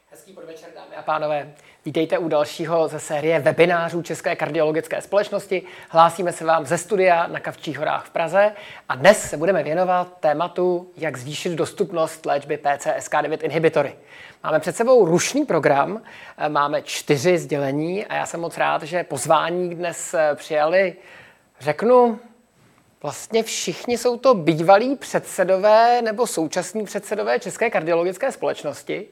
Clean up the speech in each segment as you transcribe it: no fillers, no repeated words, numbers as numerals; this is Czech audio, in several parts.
Hezký podvečer, dámy a pánové. Vítejte u dalšího ze série webinářů České kardiologické společnosti. Hlásíme se vám ze studia na Kavčích horách v Praze a dnes se budeme věnovat tématu, jak zvýšit dostupnost léčby PCSK9 inhibitory. Máme před sebou rušný program, máme 4 sdělení a já jsem moc rád, že pozvání dnes přijali, vlastně všichni jsou to bývalí předsedové nebo současní předsedové České kardiologické společnosti.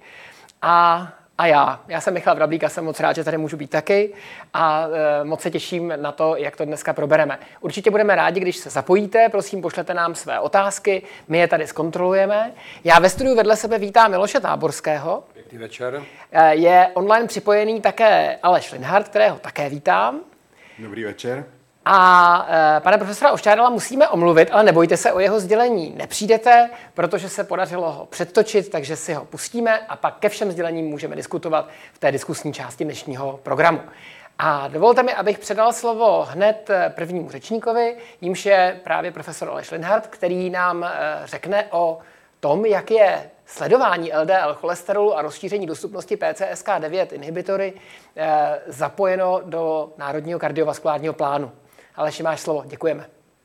A já jsem Michal Vrablík a jsem moc rád, že tady můžu být taky a moc se těším na to, jak to dneska probereme. Určitě budeme rádi, když se zapojíte, prosím, pošlete nám své otázky, my je tady zkontrolujeme. Já ve studiu vedle sebe vítám Miloše Táborského. Pěkný večer. Je online připojený také Aleš Linhart, kterého také vítám. Dobrý večer. A pane profesora Ošťádala musíme omluvit, ale nebojte se, o jeho sdělení nepřijdete, protože se podařilo ho předtočit, takže si ho pustíme a pak ke všem sdělením můžeme diskutovat v té diskusní části dnešního programu. A dovolte mi, abych předal slovo hned prvnímu řečníkovi, jímž je právě profesor Aleš Linhart, který nám řekne o tom, jak je sledování LDL cholesterolu a rozšíření dostupnosti PCSK9 inhibitory zapojeno do Národního kardiovaskulárního plánu. Aleši, máš slovo. Děkujeme.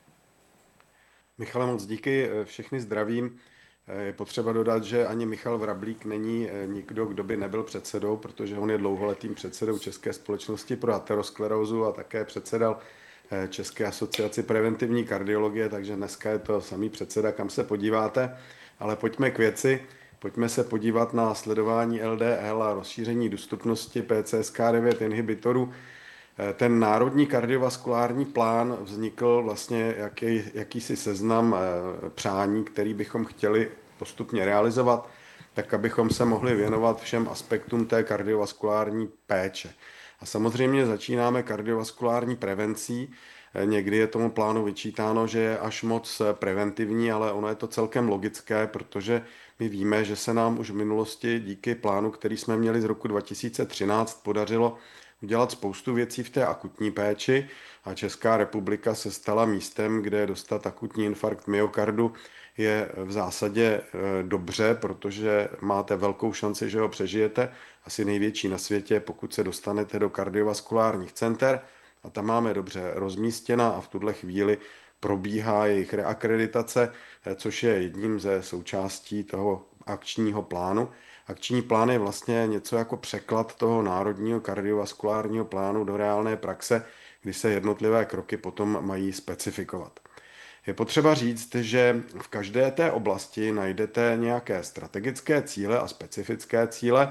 Michale, moc díky. Všechny zdravím. Je potřeba dodat, že ani Michal Vrablík není nikdo, kdo by nebyl předsedou, protože on je dlouholetým předsedou České společnosti pro aterosklerózu a také předsedal České asociaci preventivní kardiologie, takže dneska je to samý předseda, kam se podíváte. Ale pojďme k věci. Pojďme se podívat na sledování LDL a rozšíření dostupnosti PCSK9 inhibitorů. Ten národní kardiovaskulární plán vznikl vlastně jakýsi seznam přání, který bychom chtěli postupně realizovat, tak abychom se mohli věnovat všem aspektům té kardiovaskulární péče. A samozřejmě začínáme kardiovaskulární prevencí. Někdy je tomu plánu vyčítáno, že je až moc preventivní, ale ono je to celkem logické, protože my víme, že se nám už v minulosti díky plánu, který jsme měli z roku 2013, podařilo udělat spoustu věcí v té akutní péči a Česká republika se stala místem, kde dostat akutní infarkt myokardu je v zásadě dobře, protože máte velkou šanci, že ho přežijete, asi největší na světě, pokud se dostanete do kardiovaskulárních center a tam máme dobře rozmístěna a v tuhle chvíli probíhá jejich reakreditace, což je jedním ze součástí toho akčního plánu. Akční plán je vlastně něco jako překlad toho národního kardiovaskulárního plánu do reálné praxe, kdy se jednotlivé kroky potom mají specifikovat. Je potřeba říct, že v každé té oblasti najdete nějaké strategické cíle a specifické cíle.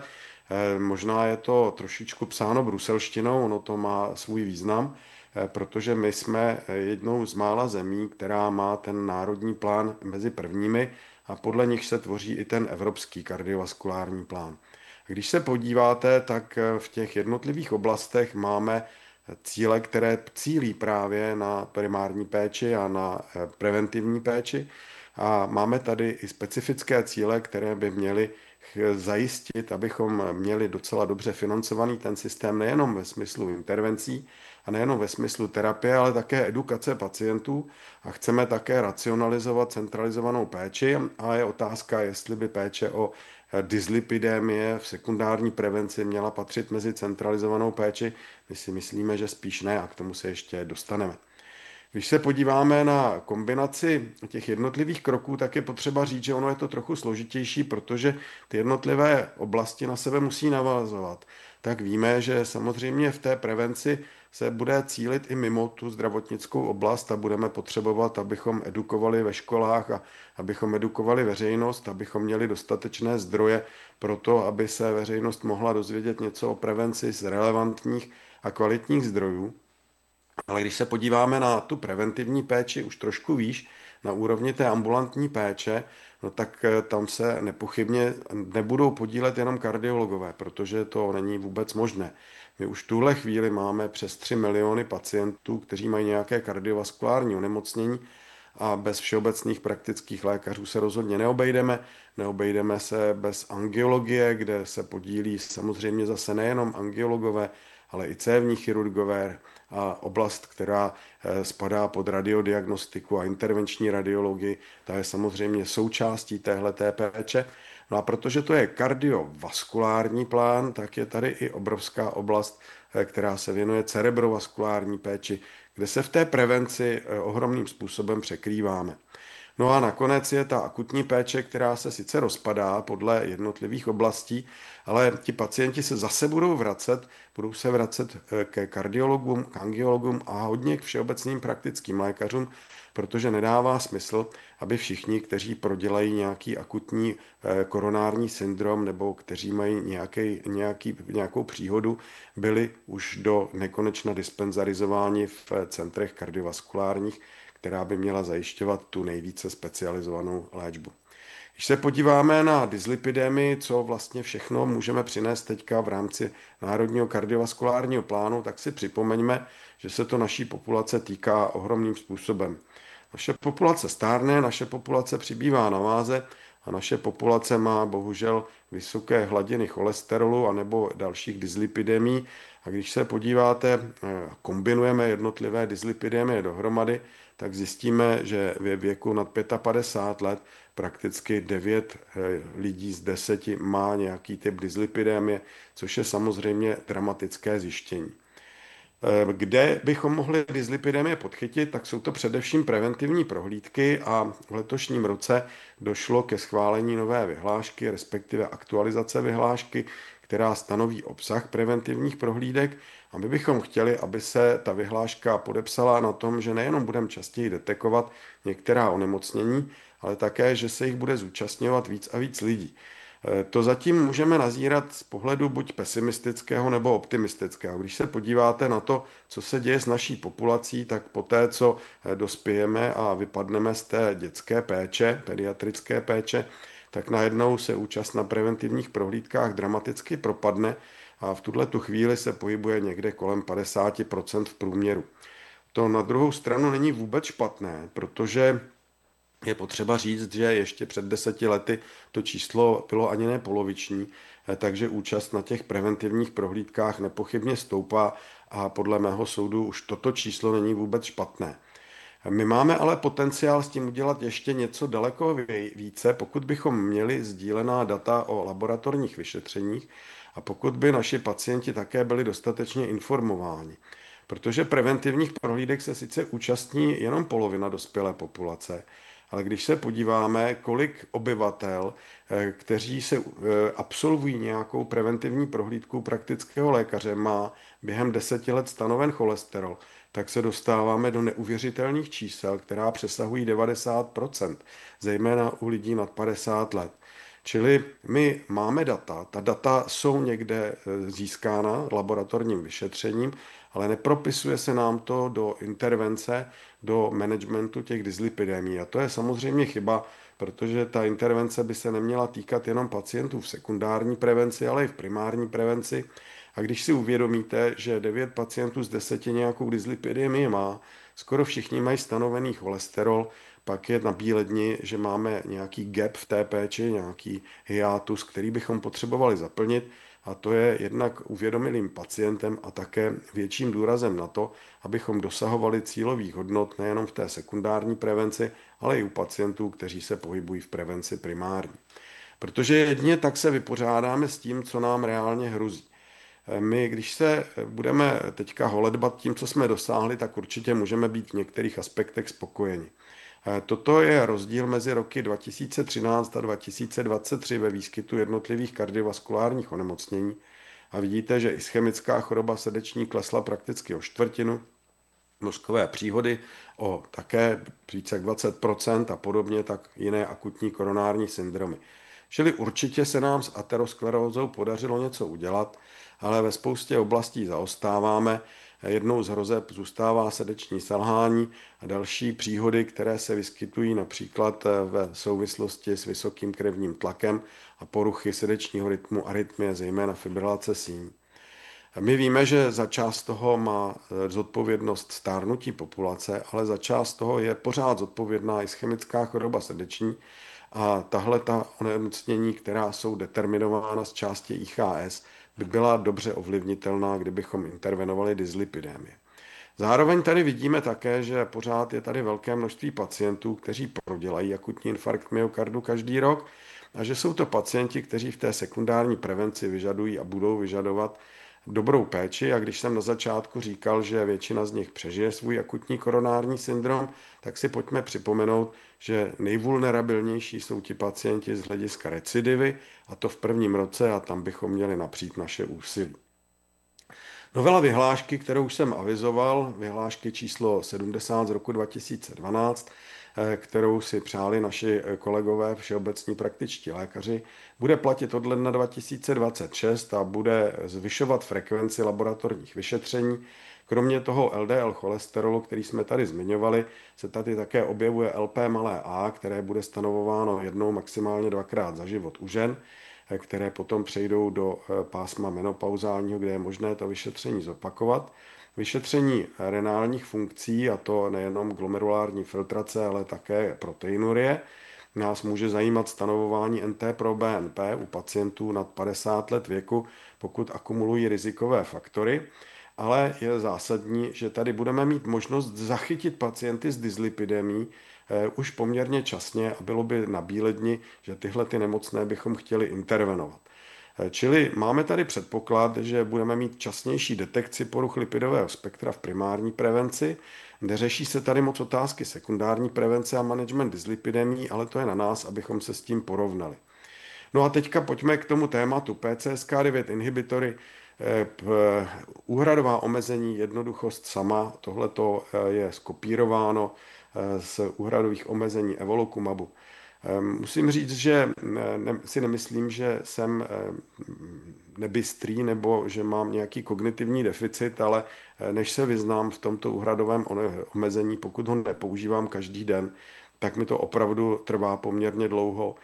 Možná je to trošičku psáno bruselštinou, ono to má svůj význam, protože my jsme jednou z mála zemí, která má ten národní plán mezi prvními, a podle nich se tvoří i ten evropský kardiovaskulární plán. Když se podíváte, tak v těch jednotlivých oblastech máme cíle, které cílí právě na primární péči a na preventivní péči. A máme tady i specifické cíle, které by měly zajistit, abychom měli docela dobře financovaný ten systém nejenom ve smyslu intervencí a nejenom ve smyslu terapie, ale také edukace pacientů a chceme také racionalizovat centralizovanou péči a je otázka, jestli by péče o dyslipidémie v sekundární prevenci měla patřit mezi centralizovanou péči. My si myslíme, že spíš ne a k tomu se ještě dostaneme. Když se podíváme na kombinaci těch jednotlivých kroků, tak je potřeba říct, že ono je to trochu složitější, protože ty jednotlivé oblasti na sebe musí navazovat. Tak víme, že samozřejmě v té prevenci se bude cílit i mimo tu zdravotnickou oblast a budeme potřebovat, abychom edukovali ve školách a abychom edukovali veřejnost, abychom měli dostatečné zdroje pro to, aby se veřejnost mohla dozvědět něco o prevenci z relevantních a kvalitních zdrojů. Ale když se podíváme na tu preventivní péči už trošku výš, na úrovni té ambulantní péče, no tak tam se nepochybně nebudou podílet jenom kardiologové, protože to není vůbec možné. My už v tuhle chvíli máme přes 3 miliony pacientů, kteří mají nějaké kardiovaskulární onemocnění a bez všeobecných praktických lékařů se rozhodně neobejdeme. Neobejdeme se bez angiologie, kde se podílí samozřejmě zase nejenom angiologové, ale i cévní chirurgové a oblast, která spadá pod radiodiagnostiku a intervenční radiologii, ta je samozřejmě součástí téhleté péče. No a protože to je kardiovaskulární plán, tak je tady i obrovská oblast, která se věnuje cerebrovaskulární péči, kde se v té prevenci ohromným způsobem překrýváme. No a nakonec je ta akutní péče, která se sice rozpadá podle jednotlivých oblastí, ale ti pacienti se zase budou se vracet ke kardiologům, k angiologům a hodně k všeobecným praktickým lékařům, protože nedává smysl, aby všichni, kteří prodělají nějaký akutní koronární syndrom nebo kteří mají nějakou příhodu, byli už do nekonečna dispenzarizováni v centrech kardiovaskulárních, která by měla zajišťovat tu nejvíce specializovanou léčbu. Když se podíváme na dyslipidemii, co vlastně všechno můžeme přinést teďka v rámci Národního kardiovaskulárního plánu, tak si připomeňme, že se to naší populace týká ohromným způsobem. Naše populace stárne, naše populace přibývá na váze a naše populace má bohužel vysoké hladiny cholesterolu anebo dalších dyslipidemií. A když se podíváte, kombinujeme jednotlivé dyslipidemie dohromady, tak zjistíme, že ve věku nad 55 let prakticky 9 lidí z 10 má nějaký typ dyslipidemie, což je samozřejmě dramatické zjištění. Kde bychom mohli dyslipidemie podchytit, tak jsou to především preventivní prohlídky a v letošním roce došlo ke schválení nové vyhlášky, respektive aktualizace vyhlášky, která stanoví obsah preventivních prohlídek. A my bychom chtěli, aby se ta vyhláška podepsala na tom, že nejenom budeme častěji detekovat některá onemocnění, ale také, že se jich bude zúčastňovat víc a víc lidí. To zatím můžeme nazírat z pohledu buď pesimistického nebo optimistického. Když se podíváte na to, co se děje s naší populací, tak poté, co dospějeme a vypadneme z té dětské péče, pediatrické péče, tak najednou se účast na preventivních prohlídkách dramaticky propadne a v tuto chvíli se pohybuje někde kolem 50% v průměru. To na druhou stranu není vůbec špatné, protože je potřeba říct, že ještě před 10 lety to číslo bylo ani ne poloviční, takže účast na těch preventivních prohlídkách nepochybně stoupá a podle mého soudu už toto číslo není vůbec špatné. My máme ale potenciál s tím udělat ještě něco daleko více, pokud bychom měli sdílená data o laboratorních vyšetřeních a pokud by naši pacienti také byli dostatečně informováni. Protože preventivních prohlídek se sice účastní jenom polovina dospělé populace, ale když se podíváme, kolik obyvatel, kteří se absolvují nějakou preventivní prohlídku praktického lékaře, má během 10 let stanoven cholesterol, tak se dostáváme do neuvěřitelných čísel, která přesahují 90%, zejména u lidí nad 50 let. Čili my máme data, ta data jsou někde získána laboratorním vyšetřením, ale nepropisuje se nám to do intervence, do managementu těch dyslipidemií. A to je samozřejmě chyba, protože ta intervence by se neměla týkat jenom pacientů v sekundární prevenci, ale i v primární prevenci. A když si uvědomíte, že 9 pacientů z 10 nějakou dyslipidemii má, skoro všichni mají stanovený cholesterol, pak je nabíledni, že máme nějaký gap v té péči, nějaký hiatus, který bychom potřebovali zaplnit, a to je jednak uvědomilým pacientem a také větším důrazem na to, abychom dosahovali cílových hodnot nejenom v té sekundární prevenci, ale i u pacientů, kteří se pohybují v prevenci primární. Protože jedině tak se vypořádáme s tím, co nám reálně hrozí. My, když se budeme teďka holedbat tím, co jsme dosáhli, tak určitě můžeme být v některých aspektech spokojeni. Toto je rozdíl mezi roky 2013 a 2023 ve výskytu jednotlivých kardiovaskulárních onemocnění. A vidíte, že ischemická choroba srdeční klesla prakticky o čtvrtinu, mozkové příhody o také více jak 20% a podobně tak jiné akutní koronární syndromy. Čili určitě se nám s aterosklerózou podařilo něco udělat, ale ve spoustě oblastí zaostáváme. Jednou z hrozeb zůstává srdeční selhání a další příhody, které se vyskytují například ve souvislosti s vysokým krevním tlakem a poruchy srdečního rytmu, arytmie, zejména fibrilace síní. My víme, že za část toho má zodpovědnost stárnutí populace, ale za část toho je pořád zodpovědná ischemická choroba srdeční a tahle ta onemocnění, která jsou determinována z části IHS, by byla dobře ovlivnitelná, kdybychom intervenovali dyslipidemie. Zároveň tady vidíme také, že pořád je tady velké množství pacientů, kteří prodělají akutní infarkt myokardu každý rok a že jsou to pacienti, kteří v té sekundární prevenci vyžadují a budou vyžadovat dobrou péči. A když jsem na začátku říkal, že většina z nich přežije svůj akutní koronární syndrom, tak si pojďme připomenout, že nejvulnerabilnější jsou ti pacienti z hlediska recidivy, a to v prvním roce, a tam bychom měli napřít naše úsilí. Novela vyhlášky, kterou jsem avizoval, vyhlášky číslo 70 z roku 2012, kterou si přáli naši kolegové všeobecní praktičtí lékaři, bude platit od ledna 2026 a bude zvyšovat frekvenci laboratorních vyšetření. Kromě toho LDL cholesterolu, který jsme tady zmiňovali, se tady také objevuje LP-a, které bude stanovováno jednou, maximálně dvakrát za život u žen, které potom přejdou do pásma menopauzálního, kde je možné to vyšetření zopakovat. Vyšetření renálních funkcí, a to nejenom glomerulární filtrace, ale také proteinurie, nás může zajímat stanovování NT-proBNP u pacientů nad 50 let věku, pokud akumulují rizikové faktory. Ale je zásadní, že tady budeme mít možnost zachytit pacienty s dyslipidemií už poměrně časně a bylo by na bíledni, že tyhle ty nemocné bychom chtěli intervenovat. Čili máme tady předpoklad, že budeme mít časnější detekci poruch lipidového spektra v primární prevenci. Neřeší se tady moc otázky sekundární prevence a management dyslipidemií, ale to je na nás, abychom se s tím porovnali. No a teďka pojďme k tomu tématu PCSK9 inhibitory. Úhradová omezení, jednoduchost sama, tohleto je skopírováno z úhradových omezení Evolukumabu. Musím říct, že si nemyslím, že jsem nebystrý nebo že mám nějaký kognitivní deficit, ale než se vyznám v tomto úhradovém omezení, pokud ho nepoužívám každý den, tak mi to opravdu trvá poměrně dlouho.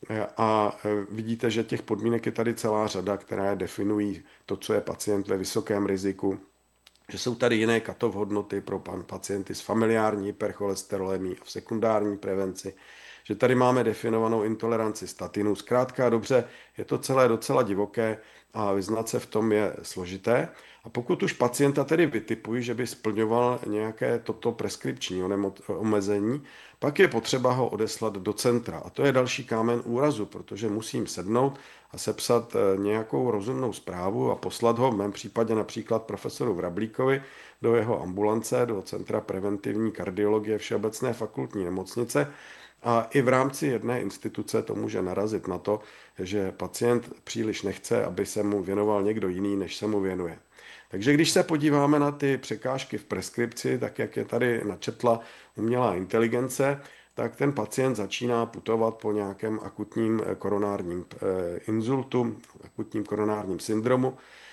A vidíte, že těch podmínek je tady celá řada, které definují to, co je pacient ve vysokém riziku, že jsou tady jiné cut-off hodnoty pro pacienty s familiární hypercholesterolemií a v sekundární prevenci, že tady máme definovanou intoleranci statinů. Zkrátka a dobře, je to celé docela divoké a vyznat se v tom je složité. A pokud už pacienta tedy vytipuji, že by splňoval nějaké toto preskripční omezení, pak je potřeba ho odeslat do centra. A to je další kámen úrazu, protože musím sednout a sepsat nějakou rozumnou zprávu a poslat ho v mém případě například profesoru Vrablíkovi do jeho ambulance, do Centra preventivní kardiologie Všeobecné fakultní nemocnice. A i v rámci jedné instituce to může narazit na to, že pacient příliš nechce, aby se mu věnoval někdo jiný, než se mu věnuje. Takže když se podíváme na ty překážky v preskripci, tak jak je tady načetla umělá inteligence, tak ten pacient začíná putovat po nějakém akutním koronárním inzultu, akutním koronárním syndromu,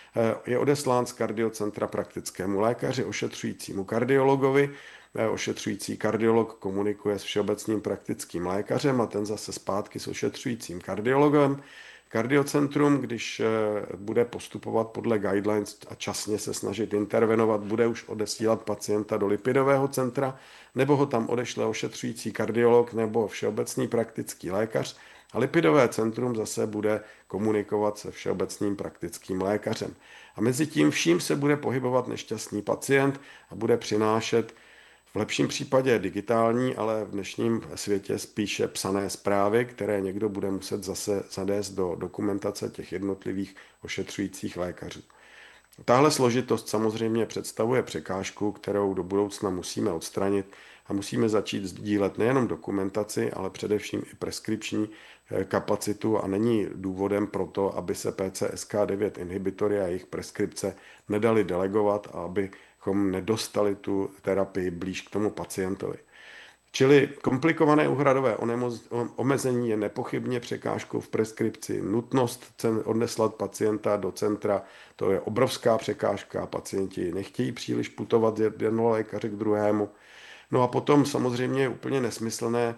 je odeslán z kardiocentra praktickému lékaři, ošetřujícímu kardiologovi. Ošetřující kardiolog komunikuje s všeobecným praktickým lékařem a ten zase zpátky s ošetřujícím kardiologem. Kardiocentrum, když bude postupovat podle guidelines a časně se snažit intervenovat, bude už odesílat pacienta do lipidového centra, nebo ho tam odešle ošetřující kardiolog nebo všeobecný praktický lékař. A lipidové centrum zase bude komunikovat se všeobecným praktickým lékařem. A mezi tím vším se bude pohybovat nešťastný pacient a bude přinášet v lepším případě digitální, ale v dnešním světě spíše psané zprávy, které někdo bude muset zase zanést do dokumentace těch jednotlivých ošetřujících lékařů. Tahle složitost samozřejmě představuje překážku, kterou do budoucna musíme odstranit a musíme začít sdílet nejenom dokumentaci, ale především i preskripční kapacitu a není důvodem pro to, aby se PCSK9 inhibitory a jejich preskripce nedali delegovat a abychom nedostali tu terapii blíž k tomu pacientovi. Čili komplikované úhradové omezení je nepochybně překážkou v preskripci. Nutnost odeslat pacienta do centra, to je obrovská překážka. Pacienti nechtějí příliš putovat z jednoho lékaře k druhému. No a potom samozřejmě je úplně nesmyslné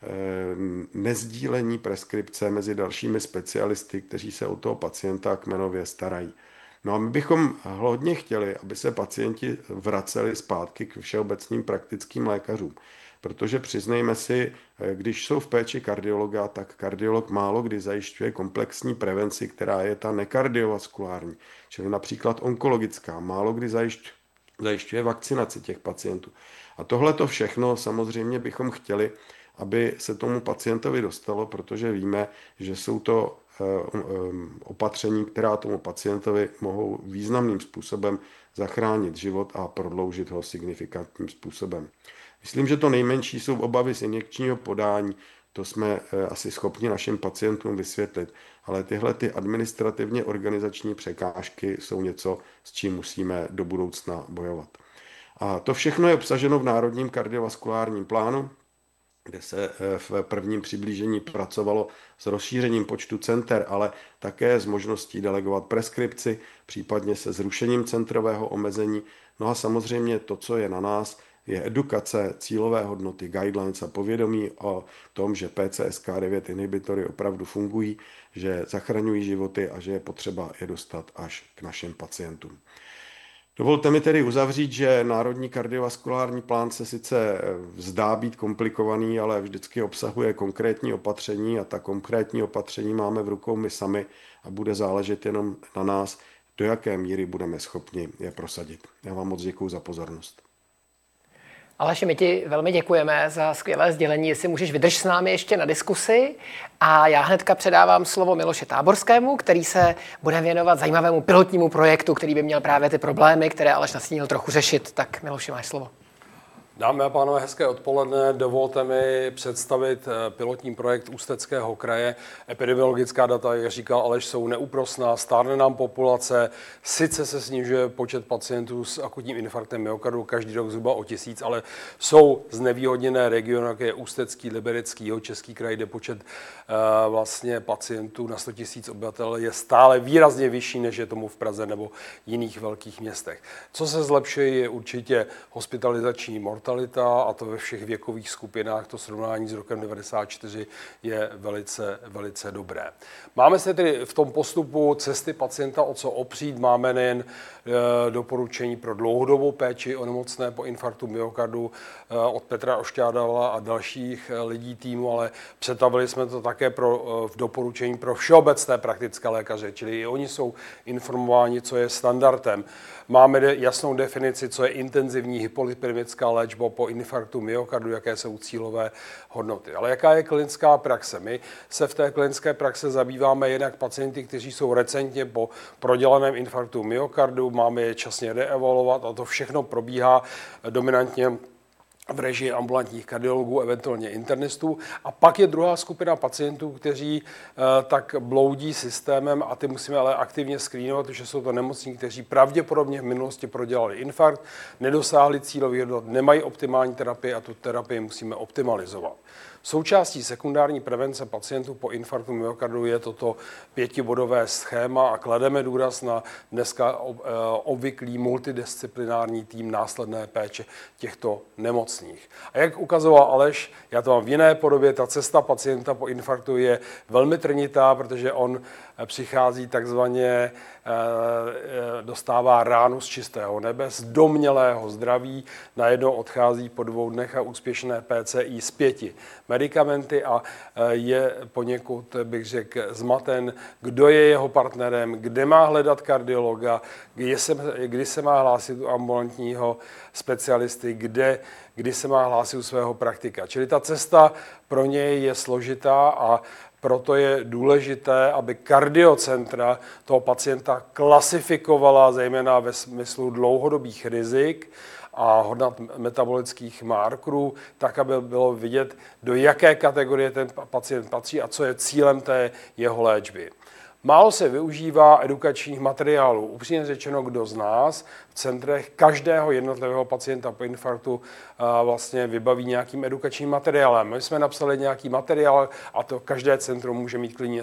nezdílení preskripce mezi dalšími specialisty, kteří se o toho pacienta kmenově starají. No a my bychom hodně chtěli, aby se pacienti vraceli zpátky k všeobecným praktickým lékařům. Protože přiznejme si, když jsou v péči kardiologa, tak kardiolog málo kdy zajišťuje komplexní prevenci, která je ta nekardiovaskulární, čili například onkologická, málo kdy zajišťuje vakcinaci těch pacientů. A tohle to všechno samozřejmě bychom chtěli, aby se tomu pacientovi dostalo, protože víme, že jsou to opatření, která tomu pacientovi mohou významným způsobem zachránit život a prodloužit ho signifikantním způsobem. Myslím, že to nejmenší jsou obavy z injekčního podání, to jsme asi schopni našim pacientům vysvětlit, ale tyhle ty administrativně organizační překážky jsou něco, s čím musíme do budoucna bojovat. A to všechno je obsaženo v Národním kardiovaskulárním plánu, kde se v prvním přiblížení pracovalo s rozšířením počtu center, ale také s možností delegovat preskripci, případně se zrušením centrového omezení. No a samozřejmě to, co je na nás, je edukace, cílové hodnoty, guidelines a povědomí o tom, že PCSK9 inhibitory opravdu fungují, že zachraňují životy a že je potřeba je dostat až k našim pacientům. Dovolte mi tedy uzavřít, že Národní kardiovaskulární plán se sice zdá být komplikovaný, ale vždycky obsahuje konkrétní opatření a ta konkrétní opatření máme v rukou my sami a bude záležet jenom na nás, do jaké míry budeme schopni je prosadit. Já vám moc děkuju za pozornost. Aleši, my ti velmi děkujeme za skvělé sdělení, jestli můžeš vydrž s námi ještě na diskusi a já hnedka předávám slovo Miloši Táborskému, který se bude věnovat zajímavému pilotnímu projektu, který by měl právě ty problémy, které Aleš nastínil, trochu řešit. Tak Miloši, máš slovo. Dámy a pánové, hezké odpoledne. Dovolte mi představit pilotní projekt Ústeckého kraje. Epidemiologická data, jak říkal Aleš, jsou neúprosná, stárne nám populace, sice se snižuje počet pacientů s akutním infarktem myokardu každý rok zhruba o 1000, ale jsou znevýhodněné regiony, jako je Ústecký, Liberecký, Jihočeský kraj, kde počet vlastně pacientů na 100 000 obyvatel je stále výrazně vyšší, než je tomu v Praze nebo jiných velkých městech. Co se zlepšuje, je určitě hospitalizační mortalita, a to ve všech věkových skupinách. To srovnání s rokem 1994 je velice dobré. Máme se tedy v tom postupu cesty pacienta o co opřít. Máme nejen doporučení pro dlouhodobou péči o nemocné po infarktu myokardu od Petra Ošťádala a dalších lidí týmu, ale přetavili jsme to také v doporučení pro všeobecné praktické lékaře, čili i oni jsou informováni, co je standardem. Máme jasnou definici, co je intenzivní hypolipidemická léčba po infarktu myokardu, jaké jsou cílové hodnoty. Ale jaká je klinická praxe? My se v té klinické praxe zabýváme jednak pacienty, kteří jsou recentně po prodělaném infarktu myokardu, máme je časně reevaluovat a to všechno probíhá dominantně v režii ambulantních kardiologů, eventuálně internistů. A pak je druhá skupina pacientů, kteří tak bloudí systémem a ty musíme ale aktivně screenovat, protože jsou to nemocní, kteří pravděpodobně v minulosti prodělali infarkt, nedosáhli cílových hodnot, nemají optimální terapii a tu terapii musíme optimalizovat. Součástí sekundární prevence pacientů po infarktu myokardu je toto 5bodové schéma a klademe důraz na dneska obvyklý multidisciplinární tým následné péče těchto nemocných. A jak ukazoval Aleš, já to mám v jiné podobě, ta cesta pacienta po infarktu je velmi trnitá, protože on přichází takzvaně, dostává ránu z čistého nebe, z domnělého zdraví, najednou odchází po 2 dnech a úspěšné PCI s 5 medicamenty a je poněkud, bych řekl, zmaten, kdo je jeho partnerem, kde má hledat kardiologa, kdy se má hlásit u ambulantního specialisty, kdy se má hlásit u svého praktika. Čili ta cesta pro něj je složitá a proto je důležité, aby kardiocentra toho pacienta klasifikovala zejména ve smyslu dlouhodobých rizik a hodnot metabolických markerů, tak, aby bylo vidět, do jaké kategorie ten pacient patří a co je cílem té jeho léčby. Málo se využívá edukačních materiálů. Upřímně řečeno, kdo z nás v centrech každého jednotlivého pacienta po infarktu vlastně vybaví nějakým edukačním materiálem. My jsme napsali nějaký materiál a to každé centrum může mít klidně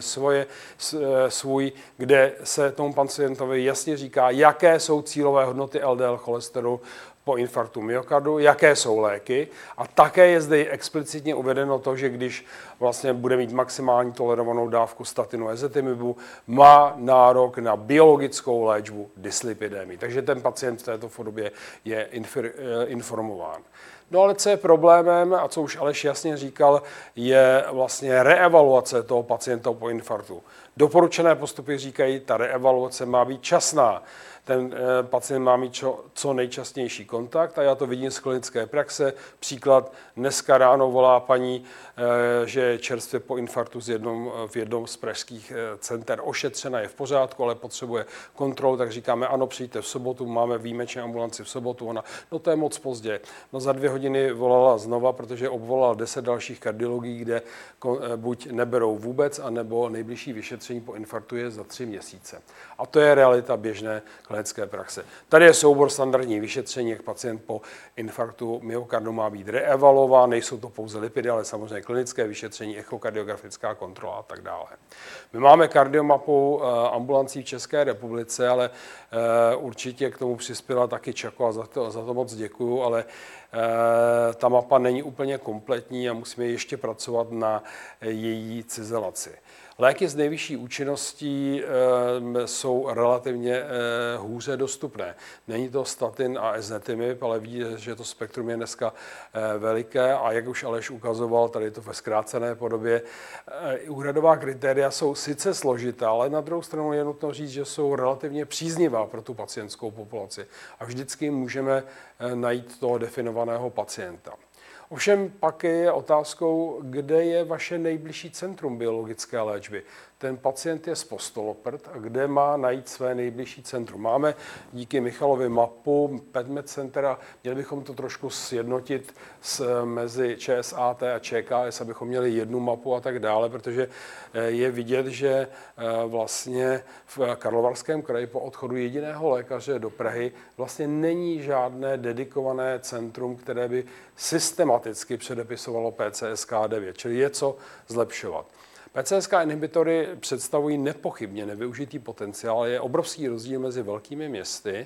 svůj, kde se tomu pacientovi jasně říká, jaké jsou cílové hodnoty LDL cholesterolu po infarktu myokardu, jaké jsou léky a také je zde explicitně uvedeno to, že když vlastně bude mít maximální tolerovanou dávku statinu ezetimibu, má nárok na biologickou léčbu dyslipidémie. Takže ten pacient v této podobě je informován. No ale co je problémem, a co už Aleš jasně říkal, je vlastně reevaluace toho pacienta po infarktu. Doporučené postupy říkají, ta reevaluace má být časná. Ten pacient má mít co nejčastější kontakt a já to vidím z klinické praxe. Příklad, dneska ráno volá paní, že je čerstvě po infarktu v jednom z pražských center ošetřena, je v pořádku, ale potřebuje kontrolu, tak říkáme, ano, přijďte v sobotu, máme výjimečně ambulanci v sobotu. Ona, no to je moc pozdě. No za 2 hodiny volala znova, protože obvolala 10 dalších kardiologií, kde buď neberou vůbec, anebo nejbližší vyšetření po infarktu je za 3 měsíce. A to je realita běžné klinické praxe. Tady je soubor standardních vyšetření, jak pacient po infarktu myokardu má být reevaluován, nejsou to pouze lipidy, ale samozřejmě klinické vyšetření, echokardiografická kontrola a tak dále. My máme kardiomapu ambulancí v České republice, ale určitě k tomu přispěla taky Čako a za to moc děkuju, ale ta mapa není úplně kompletní a musíme ještě pracovat na její cizelaci. Léky s nejvyšší účinností jsou relativně hůře dostupné. Není to statin a ezetimibe, ale vidíte, že to spektrum je dneska veliké a jak už Aleš ukazoval, tady je to ve zkrácené podobě. Úhradová kritéria jsou sice složitá, ale na druhou stranu je nutno říct, že jsou relativně příznivá pro tu pacientskou populaci a vždycky můžeme najít toho definovaného pacienta. Ovšem pak je otázkou, kde je vaše nejbližší centrum biologické léčby. Ten pacient je z Postoloprt a kde má najít své nejbližší centrum. Máme díky Michalovi mapu PetMed Center a měli bychom to trošku sjednotit mezi ČSAT a ČKS, abychom měli jednu mapu a tak dále, protože je vidět, že vlastně v Karlovarském kraji po odchodu jediného lékaře do Prahy vlastně není žádné dedikované centrum, které by systematicky předepisovalo PCSK9, čili je co zlepšovat. PCSK inhibitory představují nepochybně nevyužitý potenciál. Je obrovský rozdíl mezi velkými městy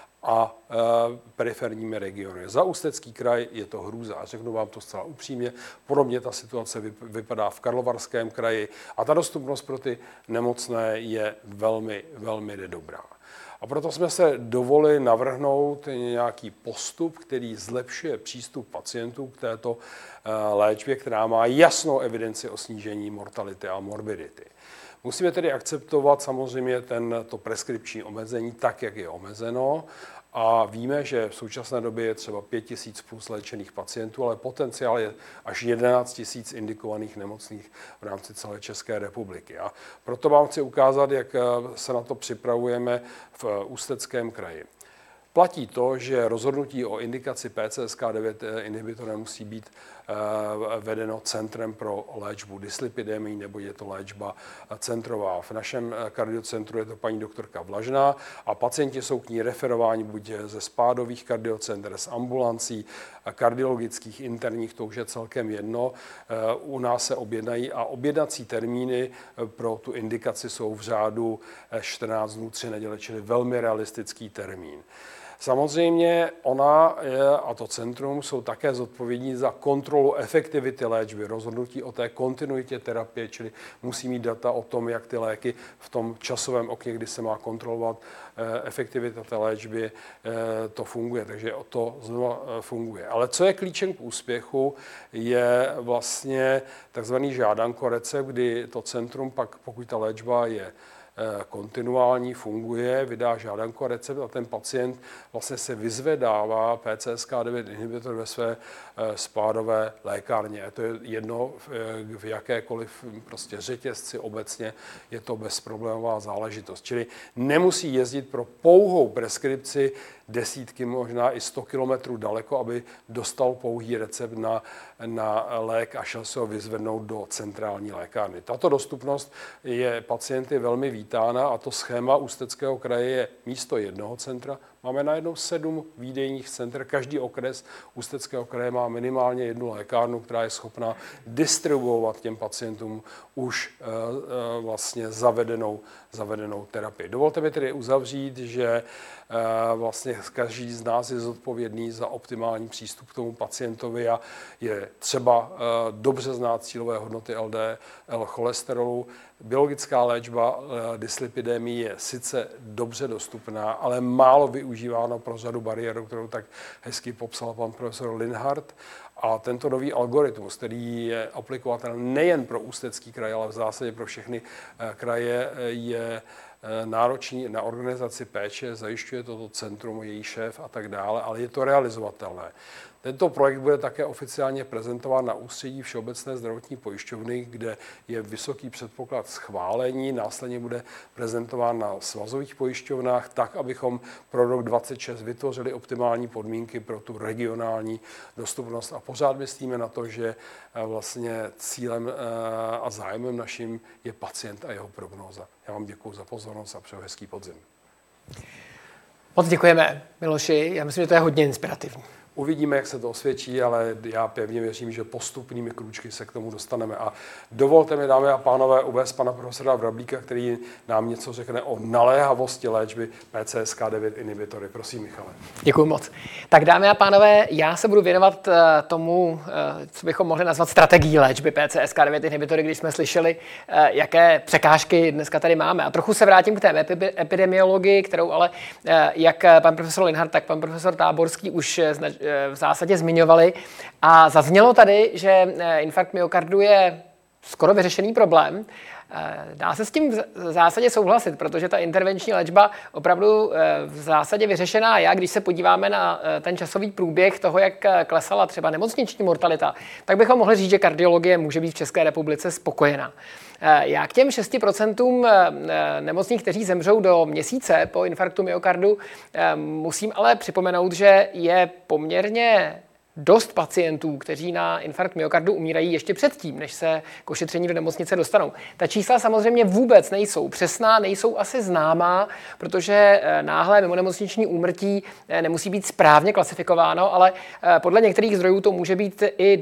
a periferními regiony. Za Ústecký kraj je to hrůza a řeknu vám to zcela upřímně. Podobně ta situace vypadá v Karlovarském kraji a ta dostupnost pro ty nemocné je velmi, velmi nedobrá. A proto jsme se dovolili navrhnout nějaký postup, který zlepšuje přístup pacientů k této léčbě, která má jasnou evidenci o snížení mortality a morbidity. Musíme tedy akceptovat samozřejmě to preskripční omezení tak, jak je omezeno. A víme, že v současné době je třeba 5 000 plus léčených pacientů, ale potenciál je až 11 000 indikovaných nemocných v rámci celé České republiky. A proto vám chci ukázat, jak se na to připravujeme v Ústeckém kraji. Platí to, že rozhodnutí o indikaci PCSK9 inhibitorem musí být vedeno Centrem pro léčbu dyslipidemií, nebo je to léčba centrová. V našem kardiocentru je to paní doktorka Vlažná a pacienti jsou k ní referováni buď ze spádových kardiocenter, z ambulancí, kardiologických, interních, to už je celkem jedno. U nás se objednají a objednací termíny pro tu indikaci jsou v řádu 14 dnů, 3 neděle, čili velmi realistický termín. Samozřejmě ona a to centrum jsou také zodpovědní za kontrolu efektivity léčby, rozhodnutí o té kontinuitě terapie, čili musí mít data o tom, jak ty léky v tom časovém okně, kdy se má kontrolovat efektivita té léčby, to funguje, takže to znovu funguje. Ale co je klíčem k úspěchu, je vlastně takzvaný žádanko-recept, kdy to centrum pak, pokud ta léčba je kontinuální, funguje, vydá žádanko recept a ten pacient vlastně se vyzvedává PCSK9 inhibitor ve své spádové lékárně. To je jedno v jakékoliv prostě řetězci obecně, je to bezproblémová záležitost. Čili nemusí jezdit pro pouhou preskripci desítky, možná i 100 kilometrů daleko, aby dostal pouhý recept na lék a šel se ho vyzvednout do centrální lékárny. Tato dostupnost je pacienty velmi vítána a to schéma Ústeckého kraje je místo jednoho centra. Máme najednou 7 výdejních center. Každý okres Ústeckého kraje má minimálně jednu lékárnu, která je schopná distribuovat těm pacientům už vlastně zavedenou terapii. Dovolte mi tedy uzavřít, že vlastně každý z nás je zodpovědný za optimální přístup k tomu pacientovi a je třeba dobře znát cílové hodnoty LDL cholesterolu. Biologická léčba dyslipidemie je sice dobře dostupná, ale málo využívá využíváno pro řadu bariér, kterou tak hezky popsal pan profesor Linhart. A tento nový algoritmus, který je aplikovatelný nejen pro Ústecký kraj, ale v zásadě pro všechny kraje, je náročný na organizaci péče, zajišťuje toto centrum, její šéf a tak dále, ale je to realizovatelné. Tento projekt bude také oficiálně prezentován na ústředí Všeobecné zdravotní pojišťovny, kde je vysoký předpoklad schválení, následně bude prezentován na svazových pojišťovnách, tak, abychom pro rok 2026 vytvořili optimální podmínky pro tu regionální dostupnost. A pořád myslíme na to, že vlastně cílem a zájmem naším je pacient a jeho prognóza. Já vám děkuji za pozornost a přeju hezký podzim. Moc děkujeme, Miloši. Já myslím, že to je hodně inspirativní. Uvidíme, jak se to osvědčí, ale já pevně věřím, že postupnými krůčky se k tomu dostaneme. A dovolte mi, dámy a pánové, uvést pana profesora Vrablíka, který nám něco řekne o naléhavosti léčby PCSK9 inhibitory. Prosím, Michale. Děkuji moc. Tak dámy a pánové, já se budu věnovat tomu, co bychom mohli nazvat strategií léčby PCSK9 inhibitory, když jsme slyšeli, jaké překážky dneska tady máme. A trochu se vrátím k té epidemiologii, kterou ale jak pan profesor Linhart, tak pan profesor Táborský už v zásadě zmiňovali. A zaznělo tady, že infarkt myokardu je skoro vyřešený problém. Dá se s tím v zásadě souhlasit, protože ta intervenční léčba opravdu v zásadě vyřešená je. Když se podíváme na ten časový průběh toho, jak klesala třeba nemocniční mortalita, tak bychom mohli říct, že kardiologie může být v České republice spokojená. Já k těm 6% nemocných, kteří zemřou do měsíce po infarktu myokardu, musím ale připomenout, že je poměrně dost pacientů, kteří na infarkt myokardu umírají ještě předtím, než se k ošetření do nemocnice dostanou. Ta čísla samozřejmě vůbec nejsou přesná, nejsou asi známá, protože náhlé mimonemocniční úmrtí nemusí být správně klasifikováno, ale podle některých zdrojů to může být i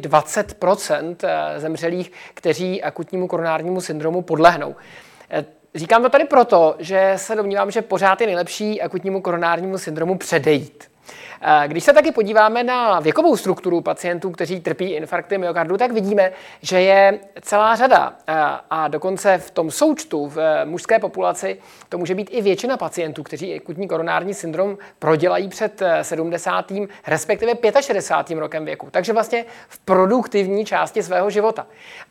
20% zemřelých, kteří akutnímu koronárnímu syndromu podlehnou. Říkám to tady proto, že se domnívám, že pořád je nejlepší akutnímu koronárnímu syndromu předejít. Když se taky podíváme na věkovou strukturu pacientů, kteří trpí infarkty myokardu, tak vidíme, že je celá řada a dokonce v tom součtu v mužské populaci to může být i většina pacientů, kteří akutní koronární syndrom prodělají před 70. respektive 65. rokem věku. Takže vlastně v produktivní části svého života.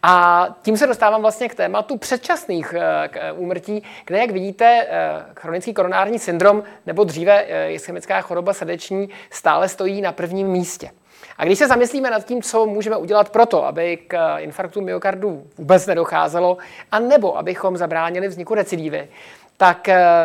A tím se dostávám vlastně k tématu předčasných úmrtí, kde, jak vidíte, chronický koronární syndrom nebo dříve ischemická choroba srdeční stále stojí na prvním místě. A když se zamyslíme nad tím, co můžeme udělat proto, aby k infarktu myokardu vůbec nedocházelo, anebo abychom zabránili vzniku recidivy, tak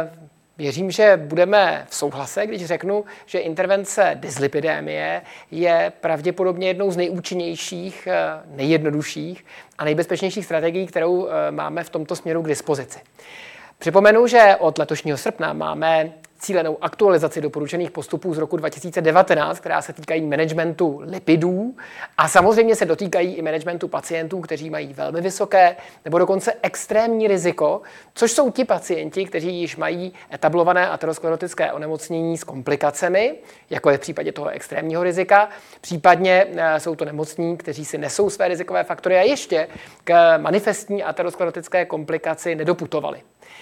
věřím, že budeme v souhlase, když řeknu, že intervence dyslipidémie je pravděpodobně jednou z nejúčinnějších, nejjednodušších a nejbezpečnějších strategií, kterou máme v tomto směru k dispozici. Připomenu, že od letošního srpna máme cílenou aktualizaci doporučených postupů z roku 2019, která se týkají managementu lipidů a samozřejmě se dotýkají i managementu pacientů, kteří mají velmi vysoké nebo dokonce extrémní riziko, což jsou ti pacienti, kteří již mají etablované aterosklerotické onemocnění s komplikacemi, jako je v případě toho extrémního rizika. Případně jsou to nemocní, kteří si nesou své rizikové faktory a ještě k manifestní aterosklerotické komplikaci nedoputovali.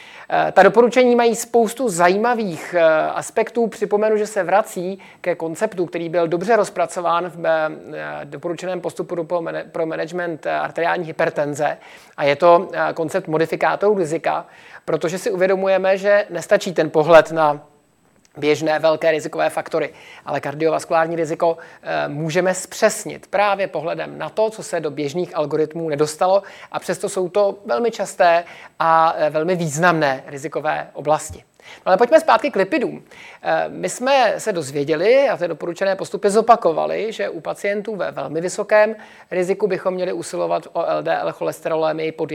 Ta doporučení mají spoustu zajímavých aspektů. Připomenu, že se vrací ke konceptu, který byl dobře rozpracován v doporučeném postupu pro management arteriální hypertenze. A je to koncept modifikátorů rizika, protože si uvědomujeme, že nestačí ten pohled na běžné velké rizikové faktory, ale kardiovaskulární riziko můžeme zpřesnit právě pohledem na to, co se do běžných algoritmů nedostalo, a přesto jsou to velmi časté a velmi významné rizikové oblasti. No ale pojďme zpátky k lipidům. My jsme se dozvěděli a ty doporučené postupy zopakovaly, že u pacientů ve velmi vysokém riziku bychom měli usilovat o LDL cholesterolémii pod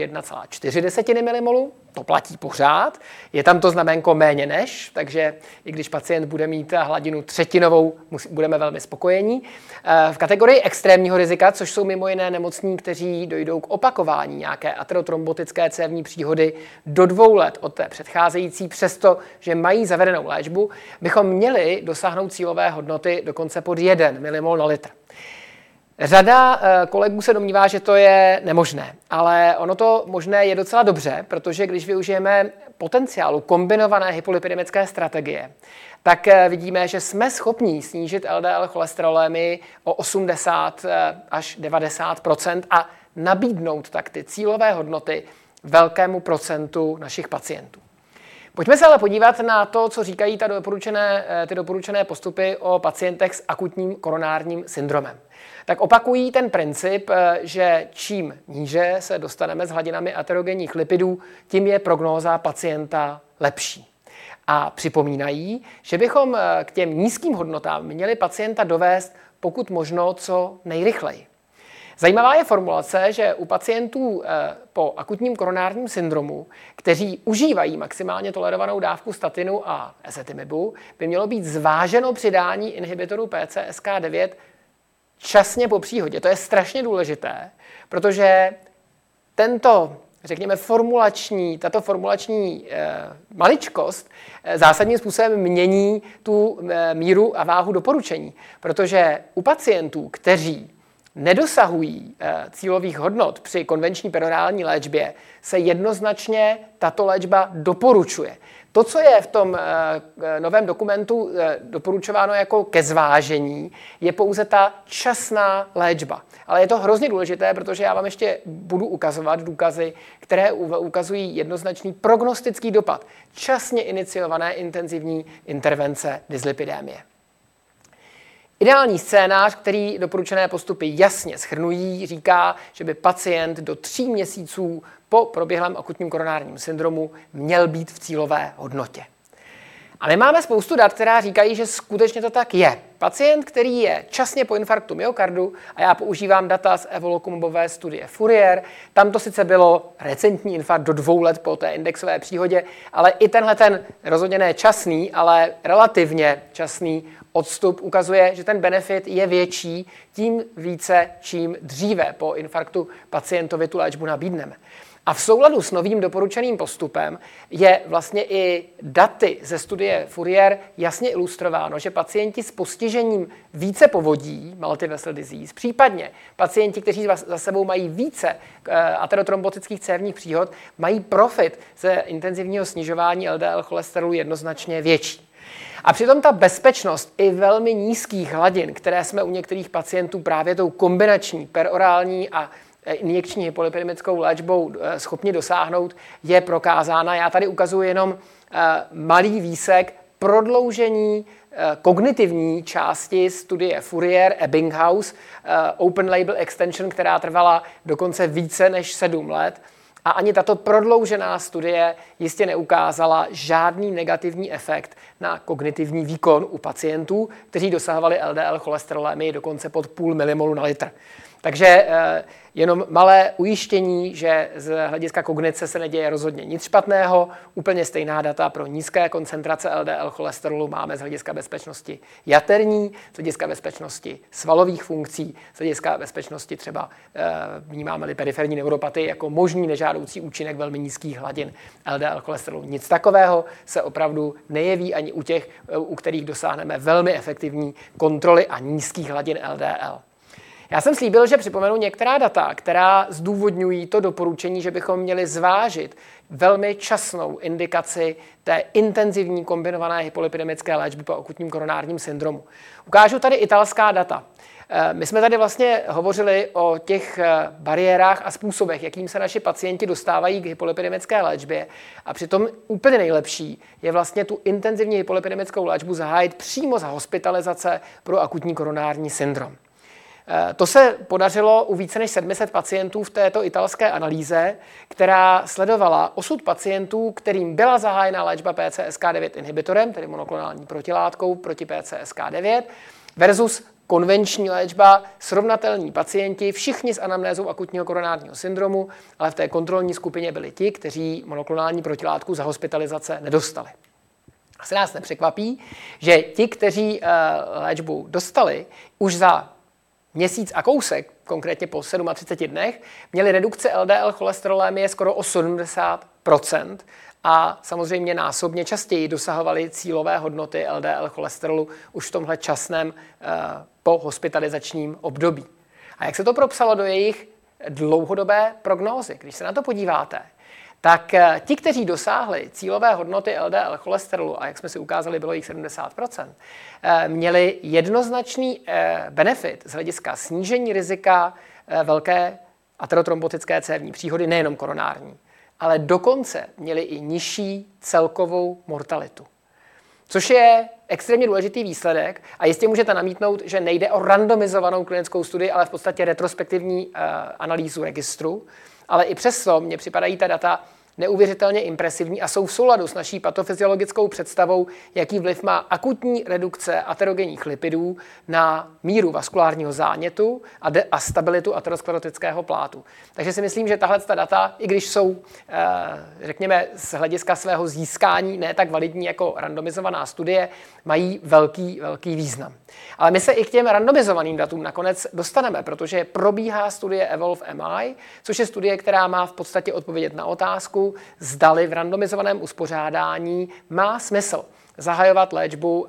1,4 mmol. To platí pořád. Je tam to znaménko méně než, takže i když pacient bude mít hladinu třetinovou, budeme velmi spokojení. V kategorii extrémního rizika, což jsou mimo jiné nemocní, kteří dojdou k opakování nějaké aterotrombotické cévní příhody do 2 let od té předcházející, přesto, že mají zavedenou léčbu, bychom měli dosáhnout cílové hodnoty dokonce pod 1 mmol na litr. Řada kolegů se domnívá, že to je nemožné, ale ono to možné je docela dobře, protože když využijeme potenciálu kombinované hypolipidemické strategie, tak vidíme, že jsme schopni snížit LDL cholesterolémy o 80 až 90% a nabídnout tak ty cílové hodnoty velkému procentu našich pacientů. Pojďme se ale podívat na to, co říkají ty doporučené postupy o pacientech s akutním koronárním syndromem. Tak opakují ten princip, že čím níže se dostaneme s hladinami aterogenních lipidů, tím je prognóza pacienta lepší. A připomínají, že bychom k těm nízkým hodnotám měli pacienta dovést pokud možno co nejrychleji. Zajímavá je formulace, že u pacientů po akutním koronárním syndromu, kteří užívají maximálně tolerovanou dávku statinu a ezetimibu, by mělo být zváženo přidání inhibitoru PCSK9 časně po příhodě. To je strašně důležité, protože tato formulační maličkost zásadním způsobem mění tu míru a váhu doporučení, protože u pacientů, kteří nedosahují cílových hodnot při konvenční perorální léčbě, se jednoznačně tato léčba doporučuje. To, co je v tom novém dokumentu doporučováno jako ke zvážení, je pouze ta časná léčba. Ale je to hrozně důležité, protože já vám ještě budu ukazovat důkazy, které ukazují jednoznačný prognostický dopad časně iniciované intenzivní intervence dyslipidémie. Ideální scénář, který doporučené postupy jasně shrnují, říká, že by pacient do 3 měsíců po proběhlém akutním koronárním syndromu měl být v cílové hodnotě. A my máme spoustu dat, která říkají, že skutečně to tak je. Pacient, který je časně po infarktu myokardu, a já používám data z evolukumobové studie Fourier, tam to sice bylo recentní infarkt do 2 let po té indexové příhodě, ale i tenhle ten rozhodně ne časný, ale relativně časný odstup ukazuje, že ten benefit je větší, tím více, čím dříve po infarktu pacientovi tu léčbu nabídneme. A v souladu s novým doporučeným postupem je vlastně i daty ze studie Fourier jasně ilustrováno, že pacienti s postižením více povodí, multivessel disease, případně pacienti, kteří za sebou mají více aterotrombotických cévních příhod, mají profit ze intenzivního snižování LDL cholesterolu jednoznačně větší. A přitom ta bezpečnost i velmi nízkých hladin, které jsme u některých pacientů právě tou kombinační perorální a injekční hypolipidemickou léčbou schopni dosáhnout, je prokázána. Já tady ukazuji jenom malý výsek prodloužení kognitivní části studie Fourier Ebbinghaus, Open Label Extension, která trvala dokonce více než 7 let. A ani tato prodloužená studie jistě neukázala žádný negativní efekt na kognitivní výkon u pacientů, kteří dosahovali LDL cholesterolémy dokonce pod 0,5 milimolu na litr. Takže jenom malé ujištění, že z hlediska kognice se neděje rozhodně nic špatného. Úplně stejná data pro nízké koncentrace LDL cholesterolu máme z hlediska bezpečnosti jaterní, z hlediska bezpečnosti svalových funkcí, z hlediska bezpečnosti třeba vnímáme-li periferní neuropatii jako možný nežádoucí účinek velmi nízkých hladin LDL cholesterolu. Nic takového se opravdu nejeví ani u těch, u kterých dosáhneme velmi efektivní kontroly a nízkých hladin LDL. Já jsem slíbil, že připomenu některá data, která zdůvodňují to doporučení, že bychom měli zvážit velmi časnou indikaci té intenzivní kombinované hypolipidemické léčby po akutním koronárním syndromu. Ukážu tady italská data. My jsme tady vlastně hovořili o těch bariérách a způsobech, jakým se naši pacienti dostávají k hypolipidemické léčbě. A přitom úplně nejlepší je vlastně tu intenzivní hypolipidemickou léčbu zahájit přímo za hospitalizace pro akutní koronární syndrom. To se podařilo u více než 700 pacientů v této italské analýze, která sledovala osud pacientů, kterým byla zahájena léčba PCSK9 inhibitorem, tedy monoklonální protilátkou proti PCSK9, versus konvenční léčba, srovnatelní pacienti, všichni s anamnézou akutního koronárního syndromu, ale v té kontrolní skupině byli ti, kteří monoklonální protilátku za hospitalizace nedostali. Asi nás nepřekvapí, že ti, kteří léčbu dostali, už za měsíc a kousek, konkrétně po 37 dnech, měli redukci LDL cholesterolémie skoro o 70% a samozřejmě násobně častěji dosahovali cílové hodnoty LDL cholesterolu už v tomhle časném pohospitalizačním období. A jak se to propsalo do jejich dlouhodobé prognózy? Když se na to podíváte, tak ti, kteří dosáhli cílové hodnoty LDL cholesterolu, a jak jsme si ukázali, bylo jich 70%, měli jednoznačný benefit z hlediska snížení rizika velké aterotrombotické cévní příhody, nejenom koronární, ale dokonce měli i nižší celkovou mortalitu. Což je extrémně důležitý výsledek a jistě můžete namítnout, že nejde o randomizovanou klinickou studii, ale v podstatě retrospektivní analýzu registru. Ale i přesto mně připadají ta data neuvěřitelně impresivní a jsou v souladu s naší patofyziologickou představou, jaký vliv má akutní redukce aterogenních lipidů na míru vaskulárního zánětu a stabilitu aterosklerotického plátu. Takže si myslím, že tahle data, i když jsou, řekněme, z hlediska svého získání ne tak validní jako randomizovaná studie, mají velký význam. Ale my se i k těm randomizovaným datům nakonec dostaneme, protože probíhá studie Evolve-MI, což je studie, která má v podstatě odpovědět na otázku, zdali v randomizovaném uspořádání má smysl zahajovat léčbu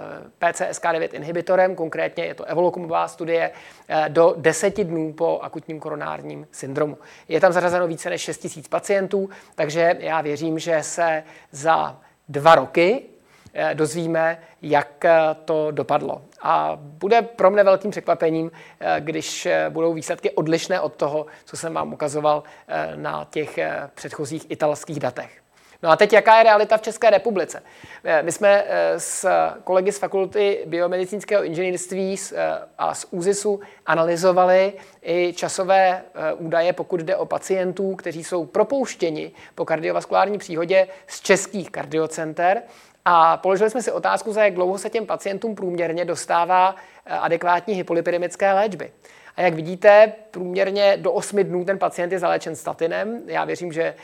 PCSK9 inhibitorem, konkrétně je to evolukumová studie, do 10 dnů po akutním koronárním syndromu. Je tam zařazeno více než 6 000 pacientů, takže já věřím, že se za 2 roky dozvíme, jak to dopadlo. A bude pro mne velkým překvapením, když budou výsledky odlišné od toho, co jsem vám ukazoval na těch předchozích italských datech. No a teď jaká je realita v České republice? My jsme s kolegy z Fakulty biomedicínského inženýrství a z ÚZISu analyzovali i časové údaje, pokud jde o pacientů, kteří jsou propouštěni po kardiovaskulární příhodě z českých kardiocenter. A položili jsme si otázku, za jak dlouho se těm pacientům průměrně dostává adekvátní hypolipidemické léčby. A jak vidíte, průměrně do 8 dnů ten pacient je zaléčen statinem. Já věřím, že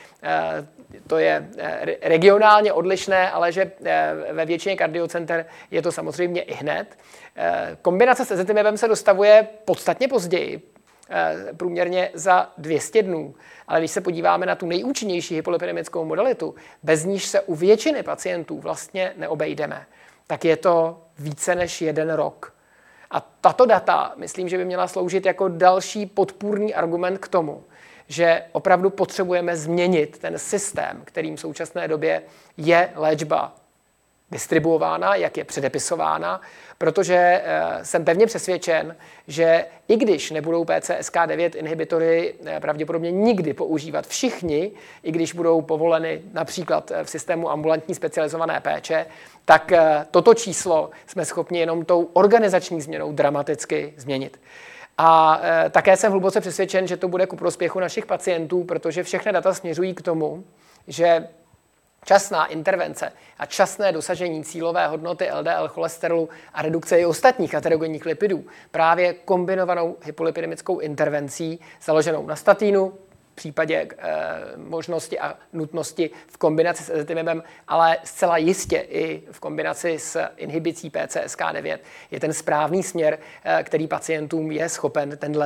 to je regionálně odlišné, ale že ve většině kardiocenter je to samozřejmě i hned. Kombinace s ezetimiebem se dostavuje podstatně později, průměrně za 200 dnů. Ale když se podíváme na tu nejúčinnější hypolipidemickou modalitu, bez níž se u většiny pacientů vlastně neobejdeme, tak je to více než 1 rok. A tato data, myslím, že by měla sloužit jako další podpůrný argument k tomu, že opravdu potřebujeme změnit ten systém, kterým v současné době je léčba distribuována, jak je předepisována, protože jsem pevně přesvědčen, že i když nebudou PCSK9 inhibitory pravděpodobně nikdy používat všichni, i když budou povoleny například v systému ambulantní specializované péče, tak toto číslo jsme schopni jenom tou organizační změnou dramaticky změnit. A také jsem hluboce přesvědčen, že to bude ku prospěchu našich pacientů, protože všechny data směřují k tomu, že časná intervence a časné dosažení cílové hodnoty LDL cholesterolu a redukce i ostatních aterogenních lipidů právě kombinovanou hypolipidemickou intervencí založenou na statínu, v případě možnosti a nutnosti v kombinaci s ezetimiebem, ale zcela jistě i v kombinaci s inhibicí PCSK9 je ten správný směr, který pacientům je schopen ten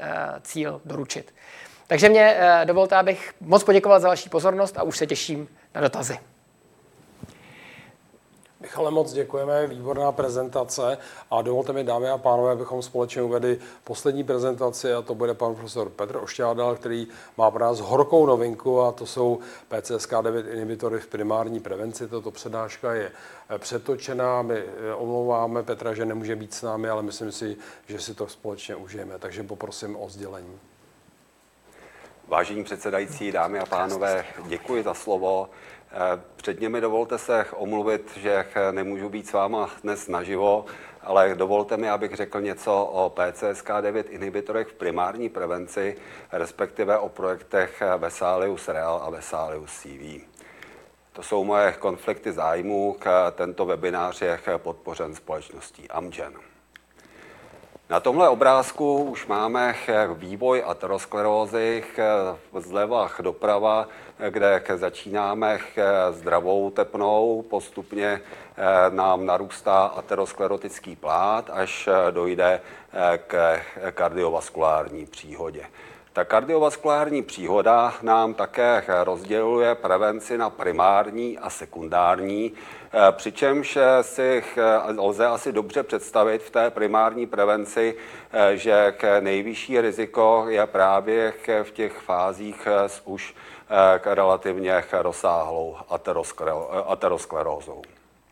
cíl doručit. Takže mě dovolte, abych moc poděkoval za vaši pozornost a už se těším na dotazy. Michale, moc děkujeme, výborná prezentace a dovolte mi, dámy a pánové, abychom společně uvedli poslední prezentaci a to bude pan profesor Petr Ošťádal, který má pro nás horkou novinku a to jsou PCSK9 inhibitory v primární prevenci. Tato přednáška je přetočená, my omlouváme Petra, že nemůže být s námi, ale myslím si, že si to společně užijeme, takže poprosím o sdělení. Vážení předsedající, dámy a pánové, děkuji za slovo. Předně mi dovolte se omluvit, že nemůžu být s váma dnes naživo, ale dovolte mi, abych řekl něco o PCSK9 inhibitorech v primární prevenci, respektive o projektech Vesalius Real a Vesalius CV. To jsou moje konflikty zájmů. Tento webinář je podpořen společností Amgen. Na tomhle obrázku už máme vývoj aterosklerózy zleva doprava, kde začínáme zdravou tepnou, postupně nám narůstá aterosklerotický plát, až dojde k kardiovaskulární příhodě. Ta kardiovaskulární příhoda nám také rozděluje prevenci na primární a sekundární, přičemž si lze asi dobře představit v té primární prevenci, že nejvyšší riziko je právě v těch fázích s už relativně rozsáhlou aterosklerózou.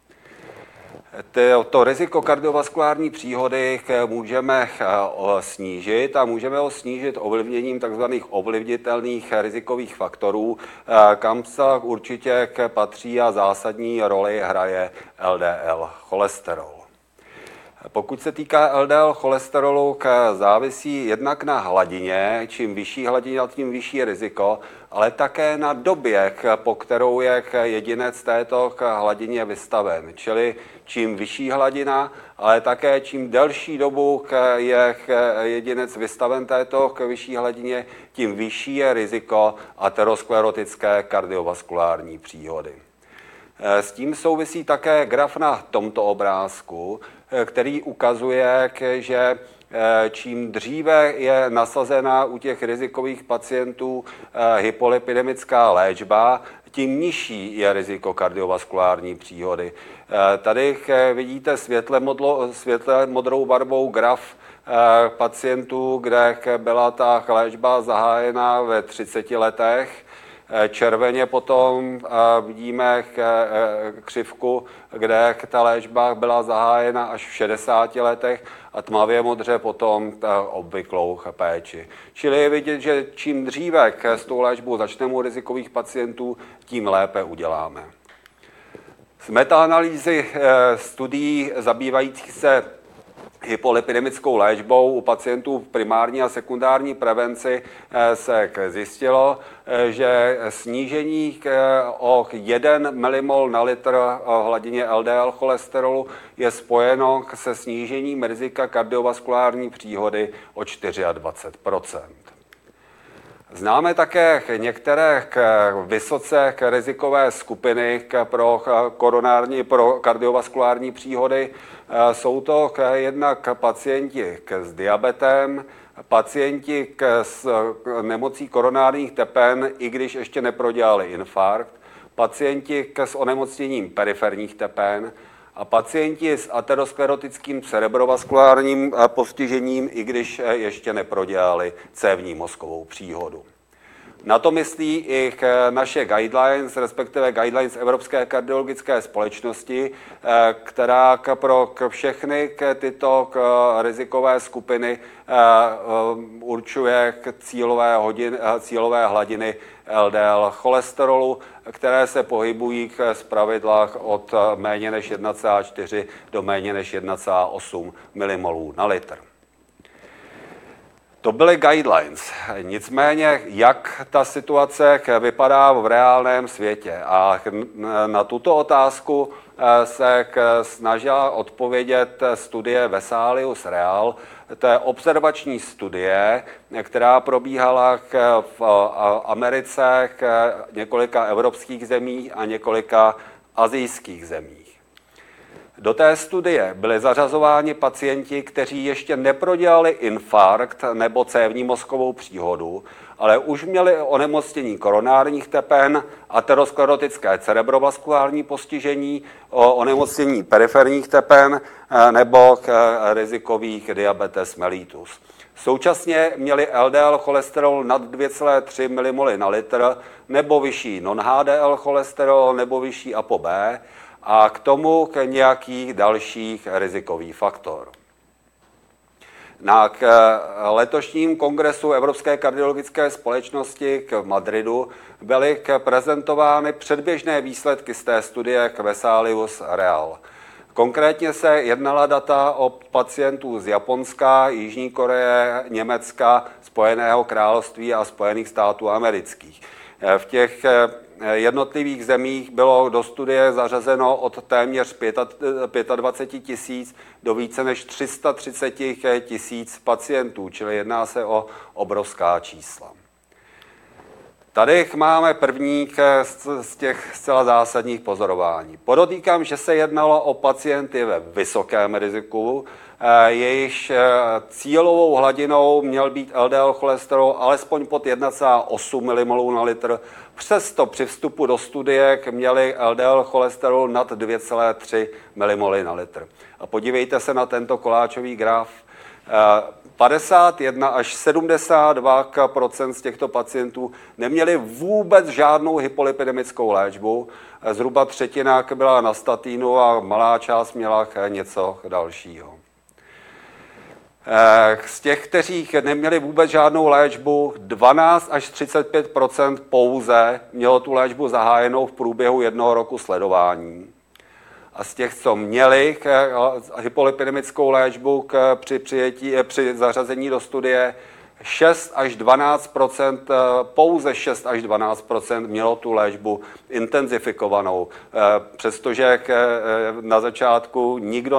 To riziko kardiovaskulární příhody můžeme snížit a můžeme ho snížit ovlivněním tzv. Ovlivnitelných rizikových faktorů, kam se určitě patří a zásadní roli hraje LDL cholesterol. Pokud se týká LDL cholesterolu, závisí jednak na hladině, čím vyšší hladina, tím vyšší riziko, ale také na době, po kterou je jedinec této hladině vystaven. Čili čím vyšší hladina, ale také čím delší dobu je jedinec vystaven této vyšší hladině, tím vyšší je riziko aterosklerotické kardiovaskulární příhody. S tím souvisí také graf na tomto obrázku, který ukazuje, že čím dříve je nasazena u těch rizikových pacientů hypolipidemická léčba, tím nižší je riziko kardiovaskulární příhody. Tady vidíte světle modrou barvou graf pacientů, kde byla ta léčba zahájena ve 30 letech. Červeně potom vidíme křivku, kde ta léčba byla zahájena až v 60 letech a tmavě modře potom obvyklou péči. Čili je vidět, že čím dříve s tou léčbou začneme u rizikových pacientů, tím lépe uděláme. Z metaanalýzy studií zabývajících se hypolipidemickou léčbou u pacientů v primární a sekundární prevenci se zjistilo, že snížení o 1 mmol na litr hladině LDL cholesterolu je spojeno se snížením rizika kardiovaskulární příhody o 24%. Známe také některé vysoce rizikové skupiny pro kardiovaskulární příhody. Jsou to jednak pacienti s diabetem, pacienti s nemocí koronárních tepen, i když ještě neprodělali infarkt, pacienti s onemocněním periferních tepen a pacienti s aterosklerotickým cerebrovaskulárním postižením, i když ještě neprodělali cévní mozkovou příhodu. Na to myslí i naše guidelines, respektive guidelines Evropské kardiologické společnosti, která pro všechny tyto rizikové skupiny určuje cílové hladiny LDL cholesterolu, které se pohybují zpravidla od méně než 1,4 do méně než 1,8 mmol na litr. To byly guidelines. Nicméně, jak ta situace vypadá v reálném světě? A na tuto otázku se snažila odpovědět studie Vesalius Real. To je observační studie, která probíhala v Americe, několika evropských zemí a několika asijských zemích. Do té studie byli zařazováni pacienti, kteří ještě neprodělali infarkt nebo cévní mozkovou příhodu, ale už měli onemocnění koronárních tepen, aterosklerotické cerebrovaskulární postižení, onemocnění periferních tepen nebo rizikových diabetes mellitus. Současně měli LDL cholesterol nad 2,3 mmol na litr nebo vyšší non-HDL cholesterol nebo vyšší ApoB, a k tomu nějakých dalších rizikových faktor. Na letošním kongresu Evropské kardiologické společnosti v Madridu byly prezentovány předběžné výsledky z té studie Vesalius Real. Konkrétně se jednala data o pacientů z Japonska, Jižní Koreje, Německa, Spojeného království a Spojených států amerických. V těch jednotlivých zemích bylo do studie zařazeno od téměř 25 000 do více než 330 000 pacientů, čili jedná se o obrovská čísla. Tady máme první z těch zcela zásadních pozorování. Podotýkám, že se jednalo o pacienty ve vysokém riziku, jejichž cílovou hladinou měl být LDL cholesterol alespoň pod 1,8 mmol na litr. Přesto při vstupu do studie měli LDL cholesterol nad 2,3 mmol na litr. A podívejte se na tento koláčový graf. 51 až 72% z těchto pacientů neměli vůbec žádnou hypolipidemickou léčbu. Zhruba třetina byla na statínu a malá část měla něco dalšího. Z těch, kteří neměli vůbec žádnou léčbu, 12 až 35% pouze mělo tu léčbu zahájenou v průběhu 1 roku sledování. A z těch, co měli hypolipidemickou léčbu při zařazení do studie, 6 až 12%, pouze 6 až 12% mělo tu léčbu intenzifikovanou, přestože na začátku nikdo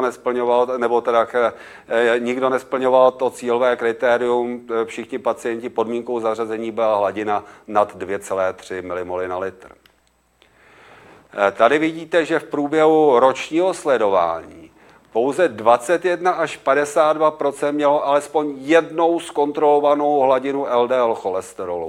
nesplňoval to cílové kritérium, všichni pacienti podmínkou zařazení byla hladina nad 2,3 mmol na litr. Tady vidíte, že v průběhu ročního sledování pouze 21 až 52% mělo alespoň jednou zkontrolovanou hladinu LDL cholesterolu.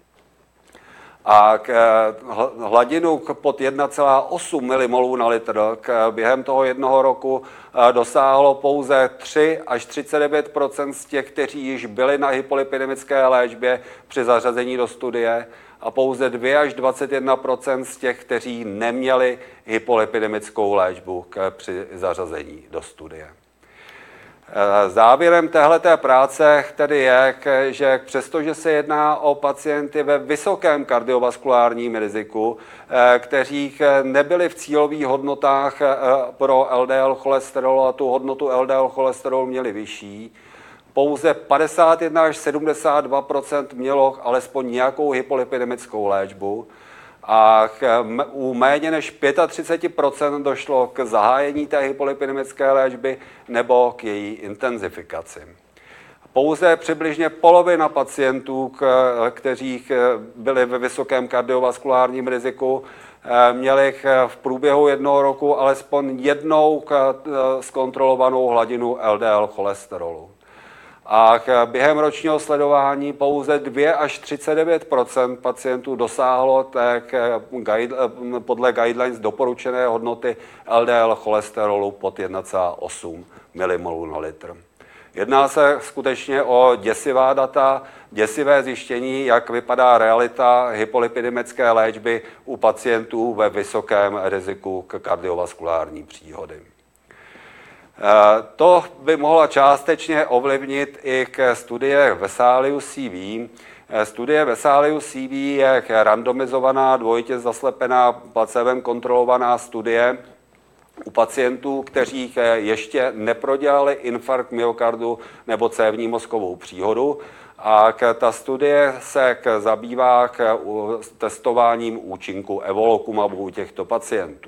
A hladinu pod 1,8 mmol na litr během toho 1 roku dosáhlo pouze 3 až 39% z těch, kteří již byli na hypolipidemické léčbě při zařazení do studie, a pouze 2 až 21% z těch, kteří neměli hypolipidemickou léčbu při zařazení do studie. Závěrem téhleté práce tedy je, že přestože se jedná o pacienty ve vysokém kardiovaskulárním riziku, kteří nebyli v cílových hodnotách pro LDL cholesterol a tu hodnotu LDL cholesterol měli vyšší, pouze 51 až 72% mělo alespoň nějakou hypolipidemickou léčbu a u méně než 35% došlo k zahájení té hypolipidemické léčby nebo k její intenzifikaci. Pouze přibližně polovina pacientů, kteří byli ve vysokém kardiovaskulárním riziku, měli v průběhu 1 roku alespoň jednou zkontrolovanou hladinu LDL cholesterolu. A během ročního sledování pouze 2 až 39% pacientů dosáhlo podle guidelines doporučené hodnoty LDL cholesterolu pod 1,8 mmol na litr. Jedná se skutečně o děsivá data, děsivé zjištění, jak vypadá realita hypolipidemické léčby u pacientů ve vysokém riziku k kardiovaskulární příhody. To by mohla částečně ovlivnit i k studie Vesalius-CV. Studie Vesalius-CV je randomizovaná, dvojitě zaslepená, placebem kontrolovaná studie u pacientů, kteří ještě neprodělali infarkt myokardu nebo cévní mozkovou příhodu. A ta studie se zabývá testováním účinku evolocumab u těchto pacientů.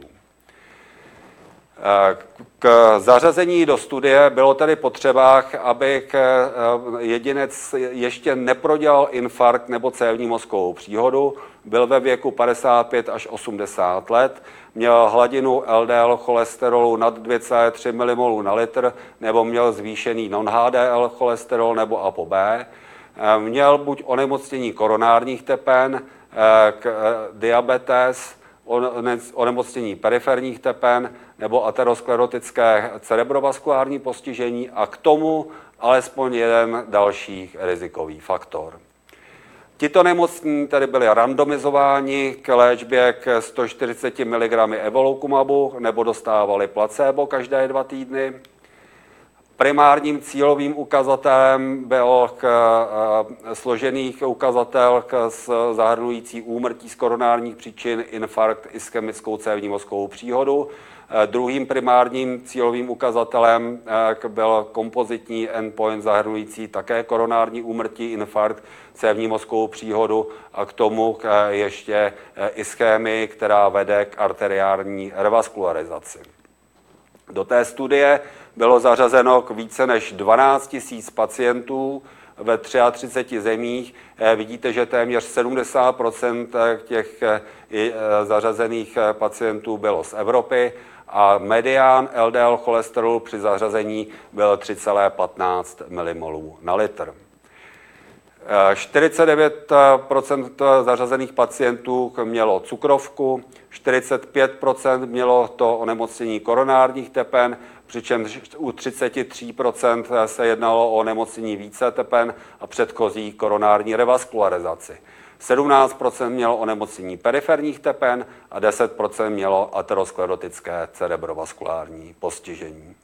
K zařazení do studie bylo tedy potřeba, aby jedinec ještě neprodělal infarkt nebo cévní mozkovou příhodu, byl ve věku 55 až 80 let, měl hladinu LDL cholesterolu nad 2,3 mmol na litr nebo měl zvýšený non-HDL cholesterol nebo ApoB, měl buď onemocnění koronárních tepen, diabetes, onemocnění periferních tepen nebo aterosklerotické cerebrovaskulární postižení a k tomu alespoň jeden další rizikový faktor. Tito nemocní tedy byli randomizováni k léčbě k 140 mg evolucumabu nebo dostávali placebo každé 2 týdny. Primárním cílovým ukazatelem byl složený ukazatel zahrnující úmrtí z koronárních příčin, infarkt, ischemickou cévní mozkovou příhodu. Druhým primárním cílovým ukazatelem byl kompozitní endpoint zahrnující také koronární úmrtí, infarkt, cévní mozkovou příhodu a k tomu ještě ischémii, která vede k arteriální revaskularizaci. Do té studie bylo zařazeno k více než 12 000 pacientů ve 33 zemích. Vidíte, že téměř 70% těch zařazených pacientů bylo z Evropy a medián LDL cholesterolu při zařazení byl 3,15 mmol na litr. 49% zařazených pacientů mělo cukrovku, 45% mělo to onemocnění koronárních tepen, přičemž u 33% se jednalo o onemocnění více tepen a předchozí koronární revaskularizaci. 17% mělo onemocnění periferních tepen a 10% mělo aterosklerotické cerebrovaskulární postižení.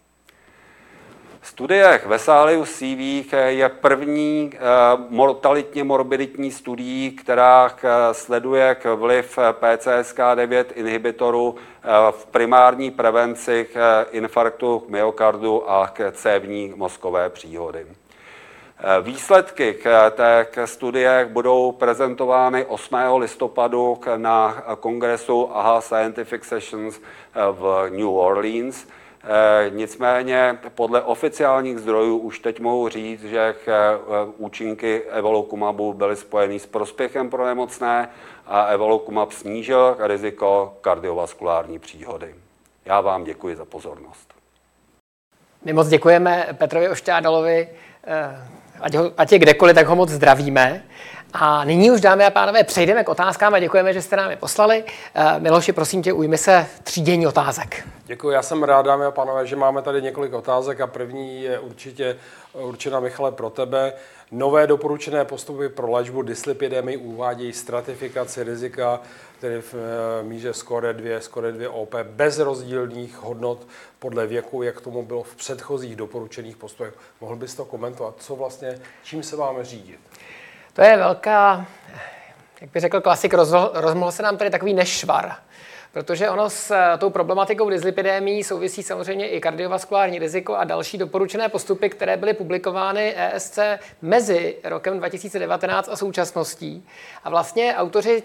Studie Vesalius CV je první mortalitně morbiditní studií, která sleduje vliv PCSK9 inhibitoru v primární prevenci infarktu myokardu a cévní mozkové příhody. Výsledky té studie budou prezentovány 8. listopadu na kongresu AHA Scientific Sessions v New Orleans. Nicméně podle oficiálních zdrojů už teď mohu říct, že účinky evolucumabu byly spojeny s prospěchem pro nemocné a evolucumab snížil riziko kardiovaskulární příhody. Já vám děkuji za pozornost. My moc děkujeme Petrovi Ošťádalovi, ať je kdekoliv, tak ho moc zdravíme. A nyní už, dámy a pánové, přejdeme k otázkám a děkujeme, že jste nám je poslali. Miloši, prosím tě, ujmi se třídění otázek. Děkuji, já jsem rád, dámy a pánové, že máme tady několik otázek a první je určitě určena, Michale, pro tebe. Nové doporučené postupy pro léčbu dyslipidemii uvádějí stratifikaci rizika, tedy v míře skóre 2 OP, bez rozdílných hodnot podle věku, jak tomu bylo v předchozích doporučených postupech. Mohl bys to komentovat? Co vlastně, čím se máme řídit? To je velká, jak by řekl klasik, rozmohl se nám tady takový nešvar. Protože ono s tou problematikou dyslipidémií souvisí samozřejmě i kardiovaskulární riziko a další doporučené postupy, které byly publikovány ESC mezi rokem 2019 a současností. A vlastně autoři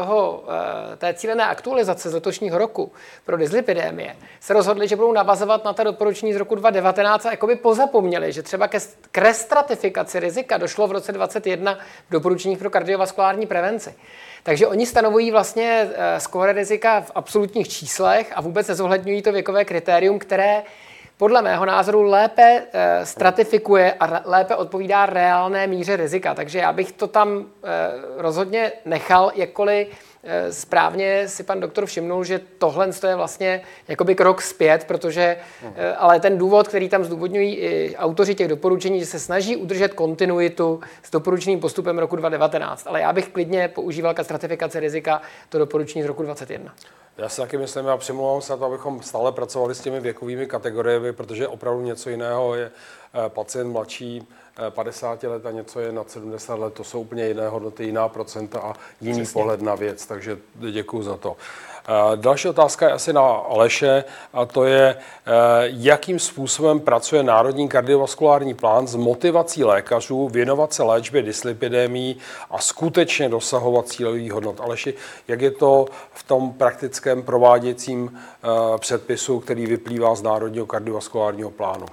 té cílené aktualizace z letošního roku pro dyslipidémie se rozhodli, že budou navazovat na ta doporučení z roku 2019 a jakoby pozapomněli, že třeba k restratifikaci rizika došlo v roce 2021 v doporučeních pro kardiovaskulární prevenci. Takže oni stanovují vlastně skóre rizika v absolutních číslech a vůbec nezohledňují to věkové kritérium, které podle mého názoru lépe stratifikuje a lépe odpovídá reálné míře rizika. Takže já bych to tam rozhodně nechal, jakkoliv správně si pan doktor všimnul, že tohle je vlastně jakoby krok zpět, protože ale ten důvod, který tam zdůvodňují i autoři těch doporučení, že se snaží udržet kontinuitu s doporučeným postupem roku 2019. Ale já bych klidně používal ke stratifikaci rizika to doporučení z roku 2021. Já si taky myslím a přimlouvám se na to, abychom stále pracovali s těmi věkovými kategoriemi, protože opravdu něco jiného je pacient mladší 50 let a něco je nad 70 let. To jsou úplně jiné hodnoty, jiná procenta a jiný pohled na věc, takže děkuji za to. Další otázka je asi na Aleše a to je, jakým způsobem pracuje Národní kardiovaskulární plán s motivací lékařů věnovat se léčbě dyslipidémií a skutečně dosahovat cílových hodnot. Aleši, jak je to v tom praktickém prováděcím předpisu, který vyplývá z Národního kardiovaskulárního plánu?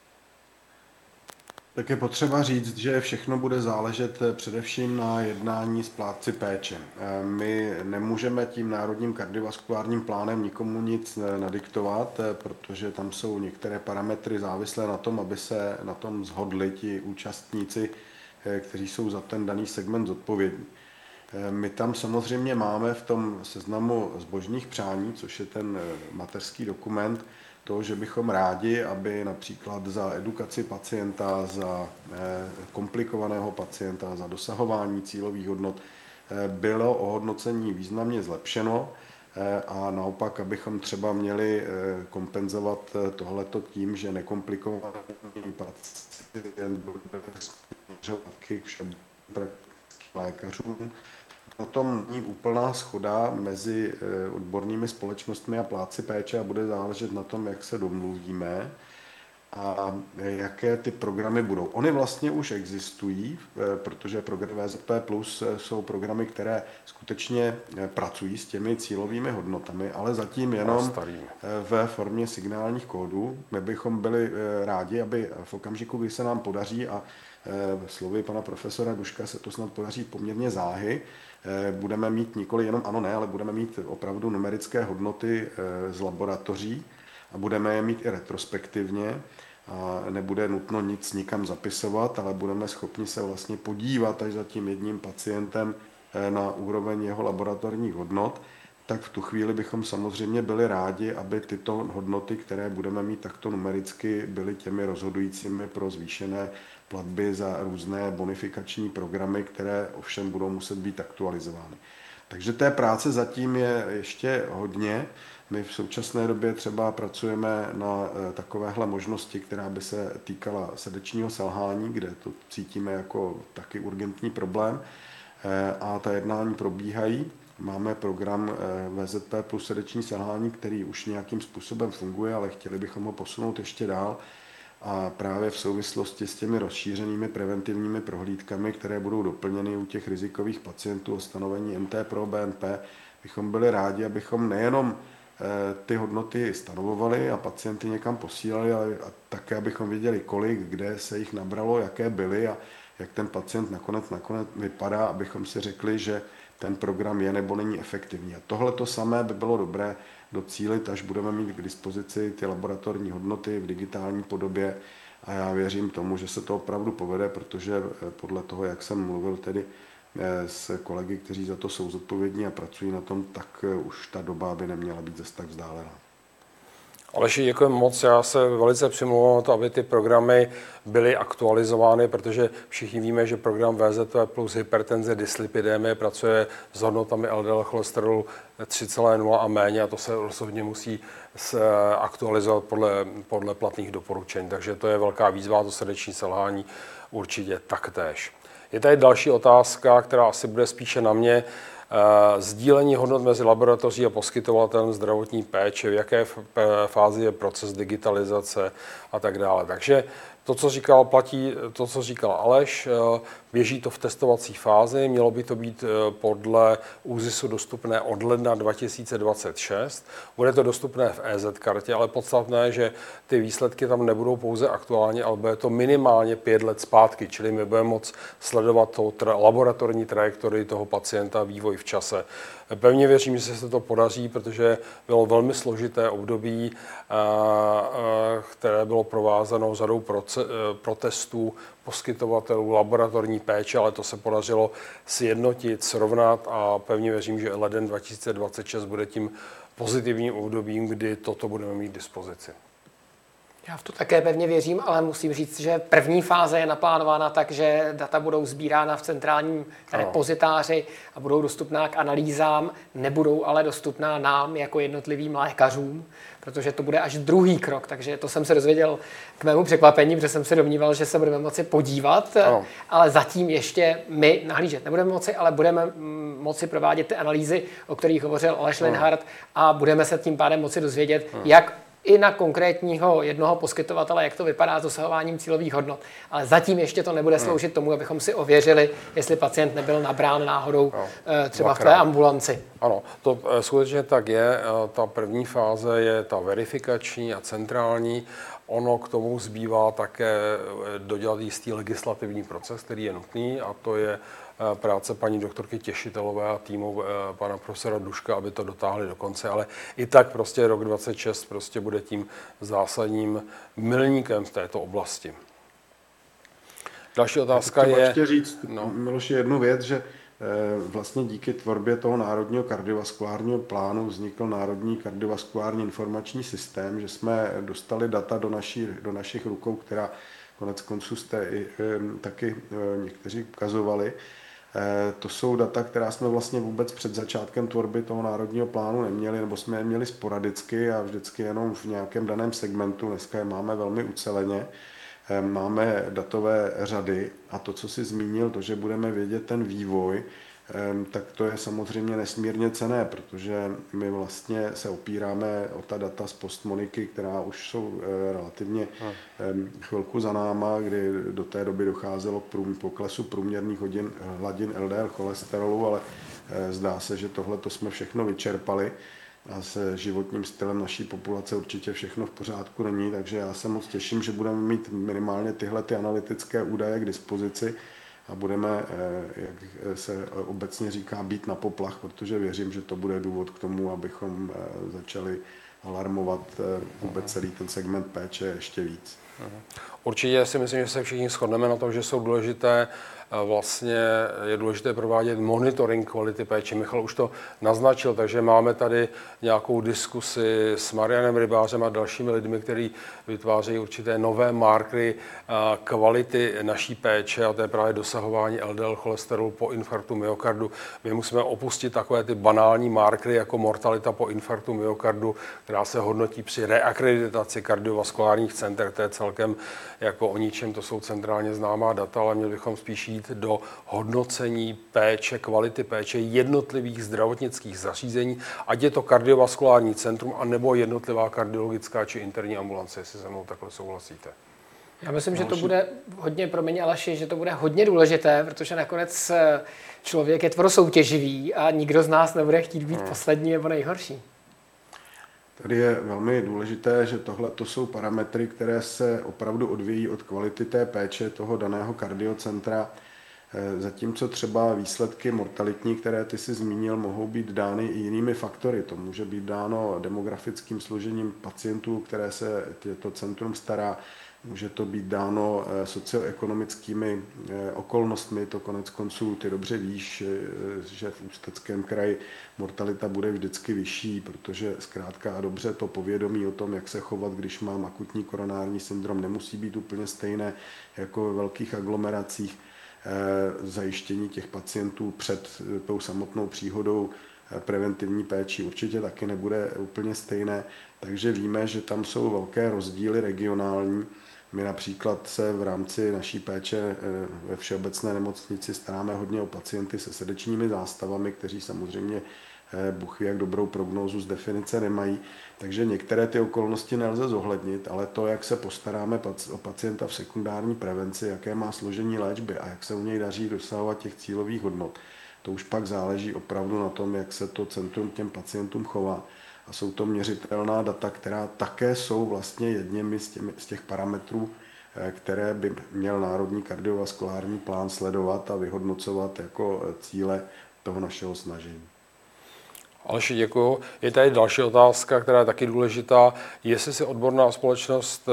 Tak je potřeba říct, že všechno bude záležet především na jednání s plátci péče. My nemůžeme tím Národním kardiovaskulárním plánem nikomu nic nadiktovat, protože tam jsou některé parametry závislé na tom, aby se na tom shodli ti účastníci, kteří jsou za ten daný segment zodpovědní. My tam samozřejmě máme v tom seznamu zbožných přání, což je ten mateřský dokument, to, že bychom rádi, aby například za edukaci pacienta, za komplikovaného pacienta, za dosahování cílových hodnot bylo ohodnocení významně zlepšeno a naopak, abychom třeba měli kompenzovat tohleto tím, že nekomplikovaný pacient bude směřovat k všem praktickým lékařům. O tom není úplná shoda mezi odbornými společnostmi a plátci péče a bude záležet na tom, jak se domluvíme a jaké ty programy budou. Ony vlastně už existují, protože programy VZP Plus jsou programy, které skutečně pracují s těmi cílovými hodnotami, ale zatím jenom ve formě signálních kódů. My bychom byli rádi, aby v okamžiku, kdy se nám podaří a slovy pana profesora Duška se to snad podaří poměrně záhy. Budeme mít nikoli jenom ano, ne, ale budeme mít opravdu numerické hodnoty z laboratoří a budeme je mít i retrospektivně. A nebude nutno nic nikam zapisovat, ale budeme schopni se vlastně podívat až za tím jedním pacientem na úroveň jeho laboratorních hodnot, tak v tu chvíli bychom samozřejmě byli rádi, aby tyto hodnoty, které budeme mít takto numericky, byly těmi rozhodujícími pro zvýšené platby za různé bonifikační programy, které ovšem budou muset být aktualizovány. Takže té práce zatím je ještě hodně. My v současné době třeba pracujeme na takovéhle možnosti, která by se týkala srdečního selhání, kde to cítíme jako taky urgentní problém a ta jednání probíhají. Máme program VZP plus srdeční selhání, který už nějakým způsobem funguje, ale chtěli bychom ho posunout ještě dál. A právě v souvislosti s těmi rozšířenými preventivními prohlídkami, které budou doplněny u těch rizikových pacientů o stanovení MT pro BNP, bychom byli rádi, abychom nejenom ty hodnoty stanovovali a pacienty někam posílali, ale také abychom věděli, kolik, kde se jich nabralo, jaké byly a jak ten pacient nakonec vypadá, abychom si řekli, že ten program je nebo není efektivní. A tohle to samé by bylo dobré docílit, až budeme mít k dispozici ty laboratorní hodnoty v digitální podobě a já věřím tomu, že se to opravdu povede, protože podle toho, jak jsem mluvil tedy s kolegy, kteří za to jsou zodpovědní a pracují na tom, tak už ta doba by neměla být zase tak vzdálená. Aleši, děkuji moc. Já se velice přimlouvám to, aby ty programy byly aktualizovány, protože všichni víme, že program VZP plus hypertenze dyslipidemie pracuje s hodnotami LDL cholesterolu 3,0 a méně a to se rozhodně musí aktualizovat podle platných doporučení. Takže to je velká výzva, to srdeční selhání určitě taktéž. Je tady další otázka, která asi bude spíše na mě. Sdílení hodnot mezi laboratoří a poskytovatelem zdravotní péče, v jaké fázi je proces digitalizace a tak dále. Takže to, co říkal, platí to, co říkal Aleš, běží to v testovací fázi, mělo by to být podle ÚZISu dostupné od ledna 2026. Bude to dostupné v EZ-kartě, ale podstatné, že ty výsledky tam nebudou pouze aktuálně, ale bude to minimálně 5 let zpátky, čili my budeme moct sledovat tou laboratorní trajektorii toho pacienta, vývoj v čase. Pevně věřím, že se to podaří, protože bylo velmi složité období, které bylo provázeno řadou protestů poskytovatelů laboratorní péče, ale to se podařilo sjednotit, srovnat a pevně věřím, že leden 2026 bude tím pozitivním obdobím, kdy toto budeme mít k dispozici. Já v to také pevně věřím, ale musím říct, že první fáze je naplánována tak, že data budou sbírána v centrálním repozitáři a budou dostupná k analýzám, nebudou ale dostupná nám jako jednotlivým lékařům, protože to bude až druhý krok, takže to jsem se dozvěděl k mému překvapení, protože jsem se domníval, že se budeme moci podívat, ale zatím ještě my nahlížet nebudeme moci, ale budeme moci provádět ty analýzy, o kterých hovořil Aleš Linhart a budeme se tím pádem moci dozvědět, jak i na konkrétního jednoho poskytovatele, jak to vypadá s dosahováním cílových hodnot. Ale zatím ještě to nebude sloužit tomu, abychom si ověřili, jestli pacient nebyl nabrán náhodou třeba v té ambulanci. Ano, to skutečně tak je. Ta první fáze je ta verifikační a centrální. Ono k tomu zbývá také dodělat jistý legislativní proces, který je nutný, a to je práce paní doktorky Těšitelové a týmu pana profesora Duška, aby to dotáhli do konce, ale i tak prostě rok 2026 prostě bude tím zásadním milníkem v této oblasti. Další otázka je... Ještě říct, Miloši, jednu věc, že vlastně díky tvorbě toho národního kardiovaskulárního plánu vznikl Národní kardiovaskulární informační systém, že jsme dostali data do našich rukou, která konec konců jste i taky někteří ukazovali. To jsou data, která jsme vlastně vůbec před začátkem tvorby toho národního plánu neměli, nebo jsme je měli sporadicky a vždycky jenom v nějakém daném segmentu. Dneska je máme velmi uceleně. Máme datové řady a to, co jsi zmínil, to, že budeme vědět ten vývoj, tak to je samozřejmě nesmírně cenné, protože my vlastně se opíráme o ta data z postmoniky, která už jsou relativně chvilku za náma, kdy do té doby docházelo k poklesu průměrných hladin LDL cholesterolu, ale zdá se, že tohle to jsme všechno vyčerpali. a se životním stylem naší populace určitě všechno v pořádku není, takže já se moc těším, že budeme mít minimálně tyhle ty analytické údaje k dispozici a budeme, jak se obecně říká, být na poplach, protože věřím, že to bude důvod k tomu, abychom začali alarmovat vůbec celý ten segment péče ještě víc. Určitě si myslím, že se všichni shodneme na tom, že jsou důležité, vlastně je důležité provádět monitoring kvality péče. Michal už to naznačil, takže máme tady nějakou diskusi s Marianem Rybářem a dalšími lidmi, kteří vytvářejí určité nové markery kvality naší péče, a to je právě dosahování LDL cholesterolu po infarktu myokardu. My musíme opustit takové ty banální markery jako mortalita po infarktu myokardu, která se hodnotí při reakreditaci kardiovaskulárních center. To je celkem jako o ničem, to jsou centrálně známá data, ale měli bychom spíš jít do hodnocení péče, kvality péče jednotlivých zdravotnických zařízení, ať je to kardiovaskulární centrum, anebo jednotlivá kardiologická či interní ambulance, jestli se mnou takhle souhlasíte. Já myslím, že to bude hodně, promiň Aleši, že to bude hodně důležité, protože nakonec člověk je tvor soutěživý a nikdo z nás nebude chtít být poslední nebo nejhorší. Tady je velmi důležité, že tohle to jsou parametry, které se opravdu odvíjí od kvality té péče toho daného kardiocentra, zatímco třeba výsledky mortalitní, které ty si zmínil, mohou být dány i jinými faktory. To může být dáno demografickým složením pacientů, které se to centrum stará, může to být dáno socioekonomickými okolnostmi, to konec konců ty dobře víš, že v Ústeckém kraji mortalita bude vždycky vyšší, protože zkrátka a dobře to povědomí o tom, jak se chovat, když mám akutní koronární syndrom, nemusí být úplně stejné jako ve velkých aglomeracích. Zajištění těch pacientů před tou samotnou příhodou preventivní péči určitě taky nebude úplně stejné, takže víme, že tam jsou velké rozdíly regionální. My například se v rámci naší péče ve všeobecné nemocnici staráme hodně o pacienty se srdečními zástavami, kteří samozřejmě Bůh ví, jak dobrou prognózu z definice nemají, takže některé ty okolnosti nelze zohlednit, ale to, jak se postaráme o pacienta v sekundární prevenci, jaké má složení léčby a jak se u něj daří dosahovat těch cílových hodnot, to už pak záleží opravdu na tom, jak se to centrum těm pacientům chová. A jsou to měřitelná data, která také jsou vlastně jedněmi z těch parametrů, které by měl Národní kardiovaskulární plán sledovat a vyhodnocovat jako cíle toho našeho snažení. Aleši, děkuju. Je tady další otázka, která je taky důležitá. Jestli si odborná společnost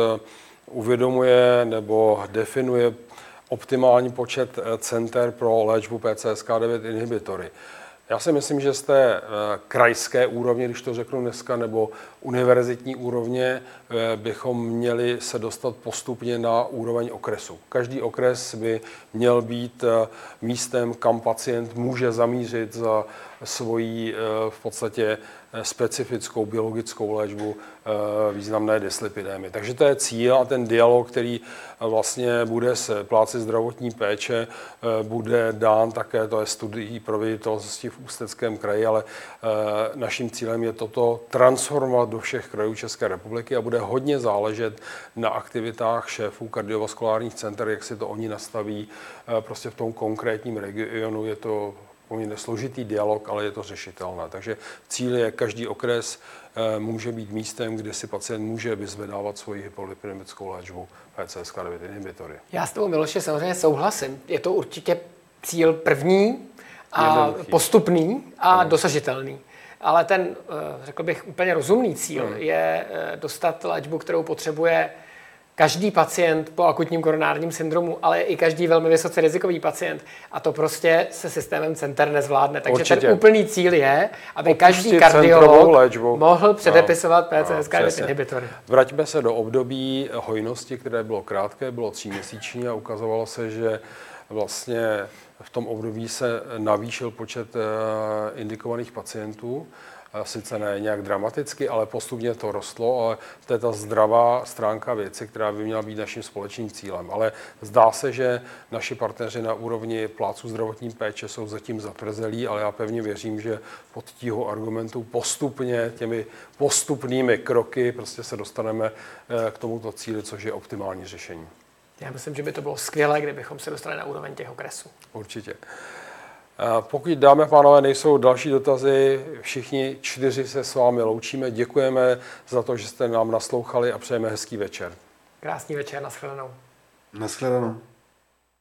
uvědomuje nebo definuje optimální počet center pro léčbu PCSK9 inhibitory. Já si myslím, že z té krajské úrovně, když to řeknu dneska, nebo univerzitní úrovně, bychom měli se dostat postupně na úroveň okresu. Každý okres by měl být místem, kam pacient může zamířit za svoji v podstatě specifickou biologickou léčbu významné dyslipidémy. Takže to je cíl a ten dialog, který vlastně bude s plátci zdravotní péče, bude dán také, to je studií proveditelnosti v Ústeckém kraji, ale naším cílem je toto transformovat do všech krajů České republiky a bude hodně záležet na aktivitách šéfů kardiovaskulárních center, jak si to oni nastaví prostě v tom konkrétním regionu. Je to poměrně složitý dialog, ale je to řešitelné. Takže cíl je, každý okres může být místem, kde si pacient může vyzvedávat svoji hypolipidemickou léčbu PCSK9 inhibitory. Já s tebou, Miloši, samozřejmě souhlasím. Je to určitě cíl první a postupný a dosažitelný. Ale ten, řekl bych, úplně rozumný cíl je dostat léčbu, kterou potřebuje každý pacient po akutním koronárním syndromu, ale i každý velmi vysoce rizikový pacient. A to prostě se systémem center nezvládne. Takže určitě. Ten úplný cíl je, aby každý kardiolog mohl předepisovat PCSK9 inhibitory. Vraťme se do období hojnosti, které bylo krátké, bylo 3měsíční a ukazovalo se, že vlastně v tom období se navýšil počet indikovaných pacientů. Sice ne nějak dramaticky, ale postupně to rostlo, ale to je ta zdravá stránka věci, která by měla být naším společným cílem. Ale zdá se, že naši partneři na úrovni plátců zdravotní péče jsou zatím zatvrzelí, ale já pevně věřím, že pod tíhou argumentů postupně, těmi postupnými kroky prostě se dostaneme k tomuto cíli, což je optimální řešení. Já myslím, že by to bylo skvělé, kdybychom se dostali na úroveň těch okresů. Určitě. Pokud, dámy a pánové, nejsou další dotazy, všichni 4 se s vámi loučíme. Děkujeme za to, že jste nám naslouchali a přejeme hezký večer. Krásný večer, nashledanou. Nashledanou.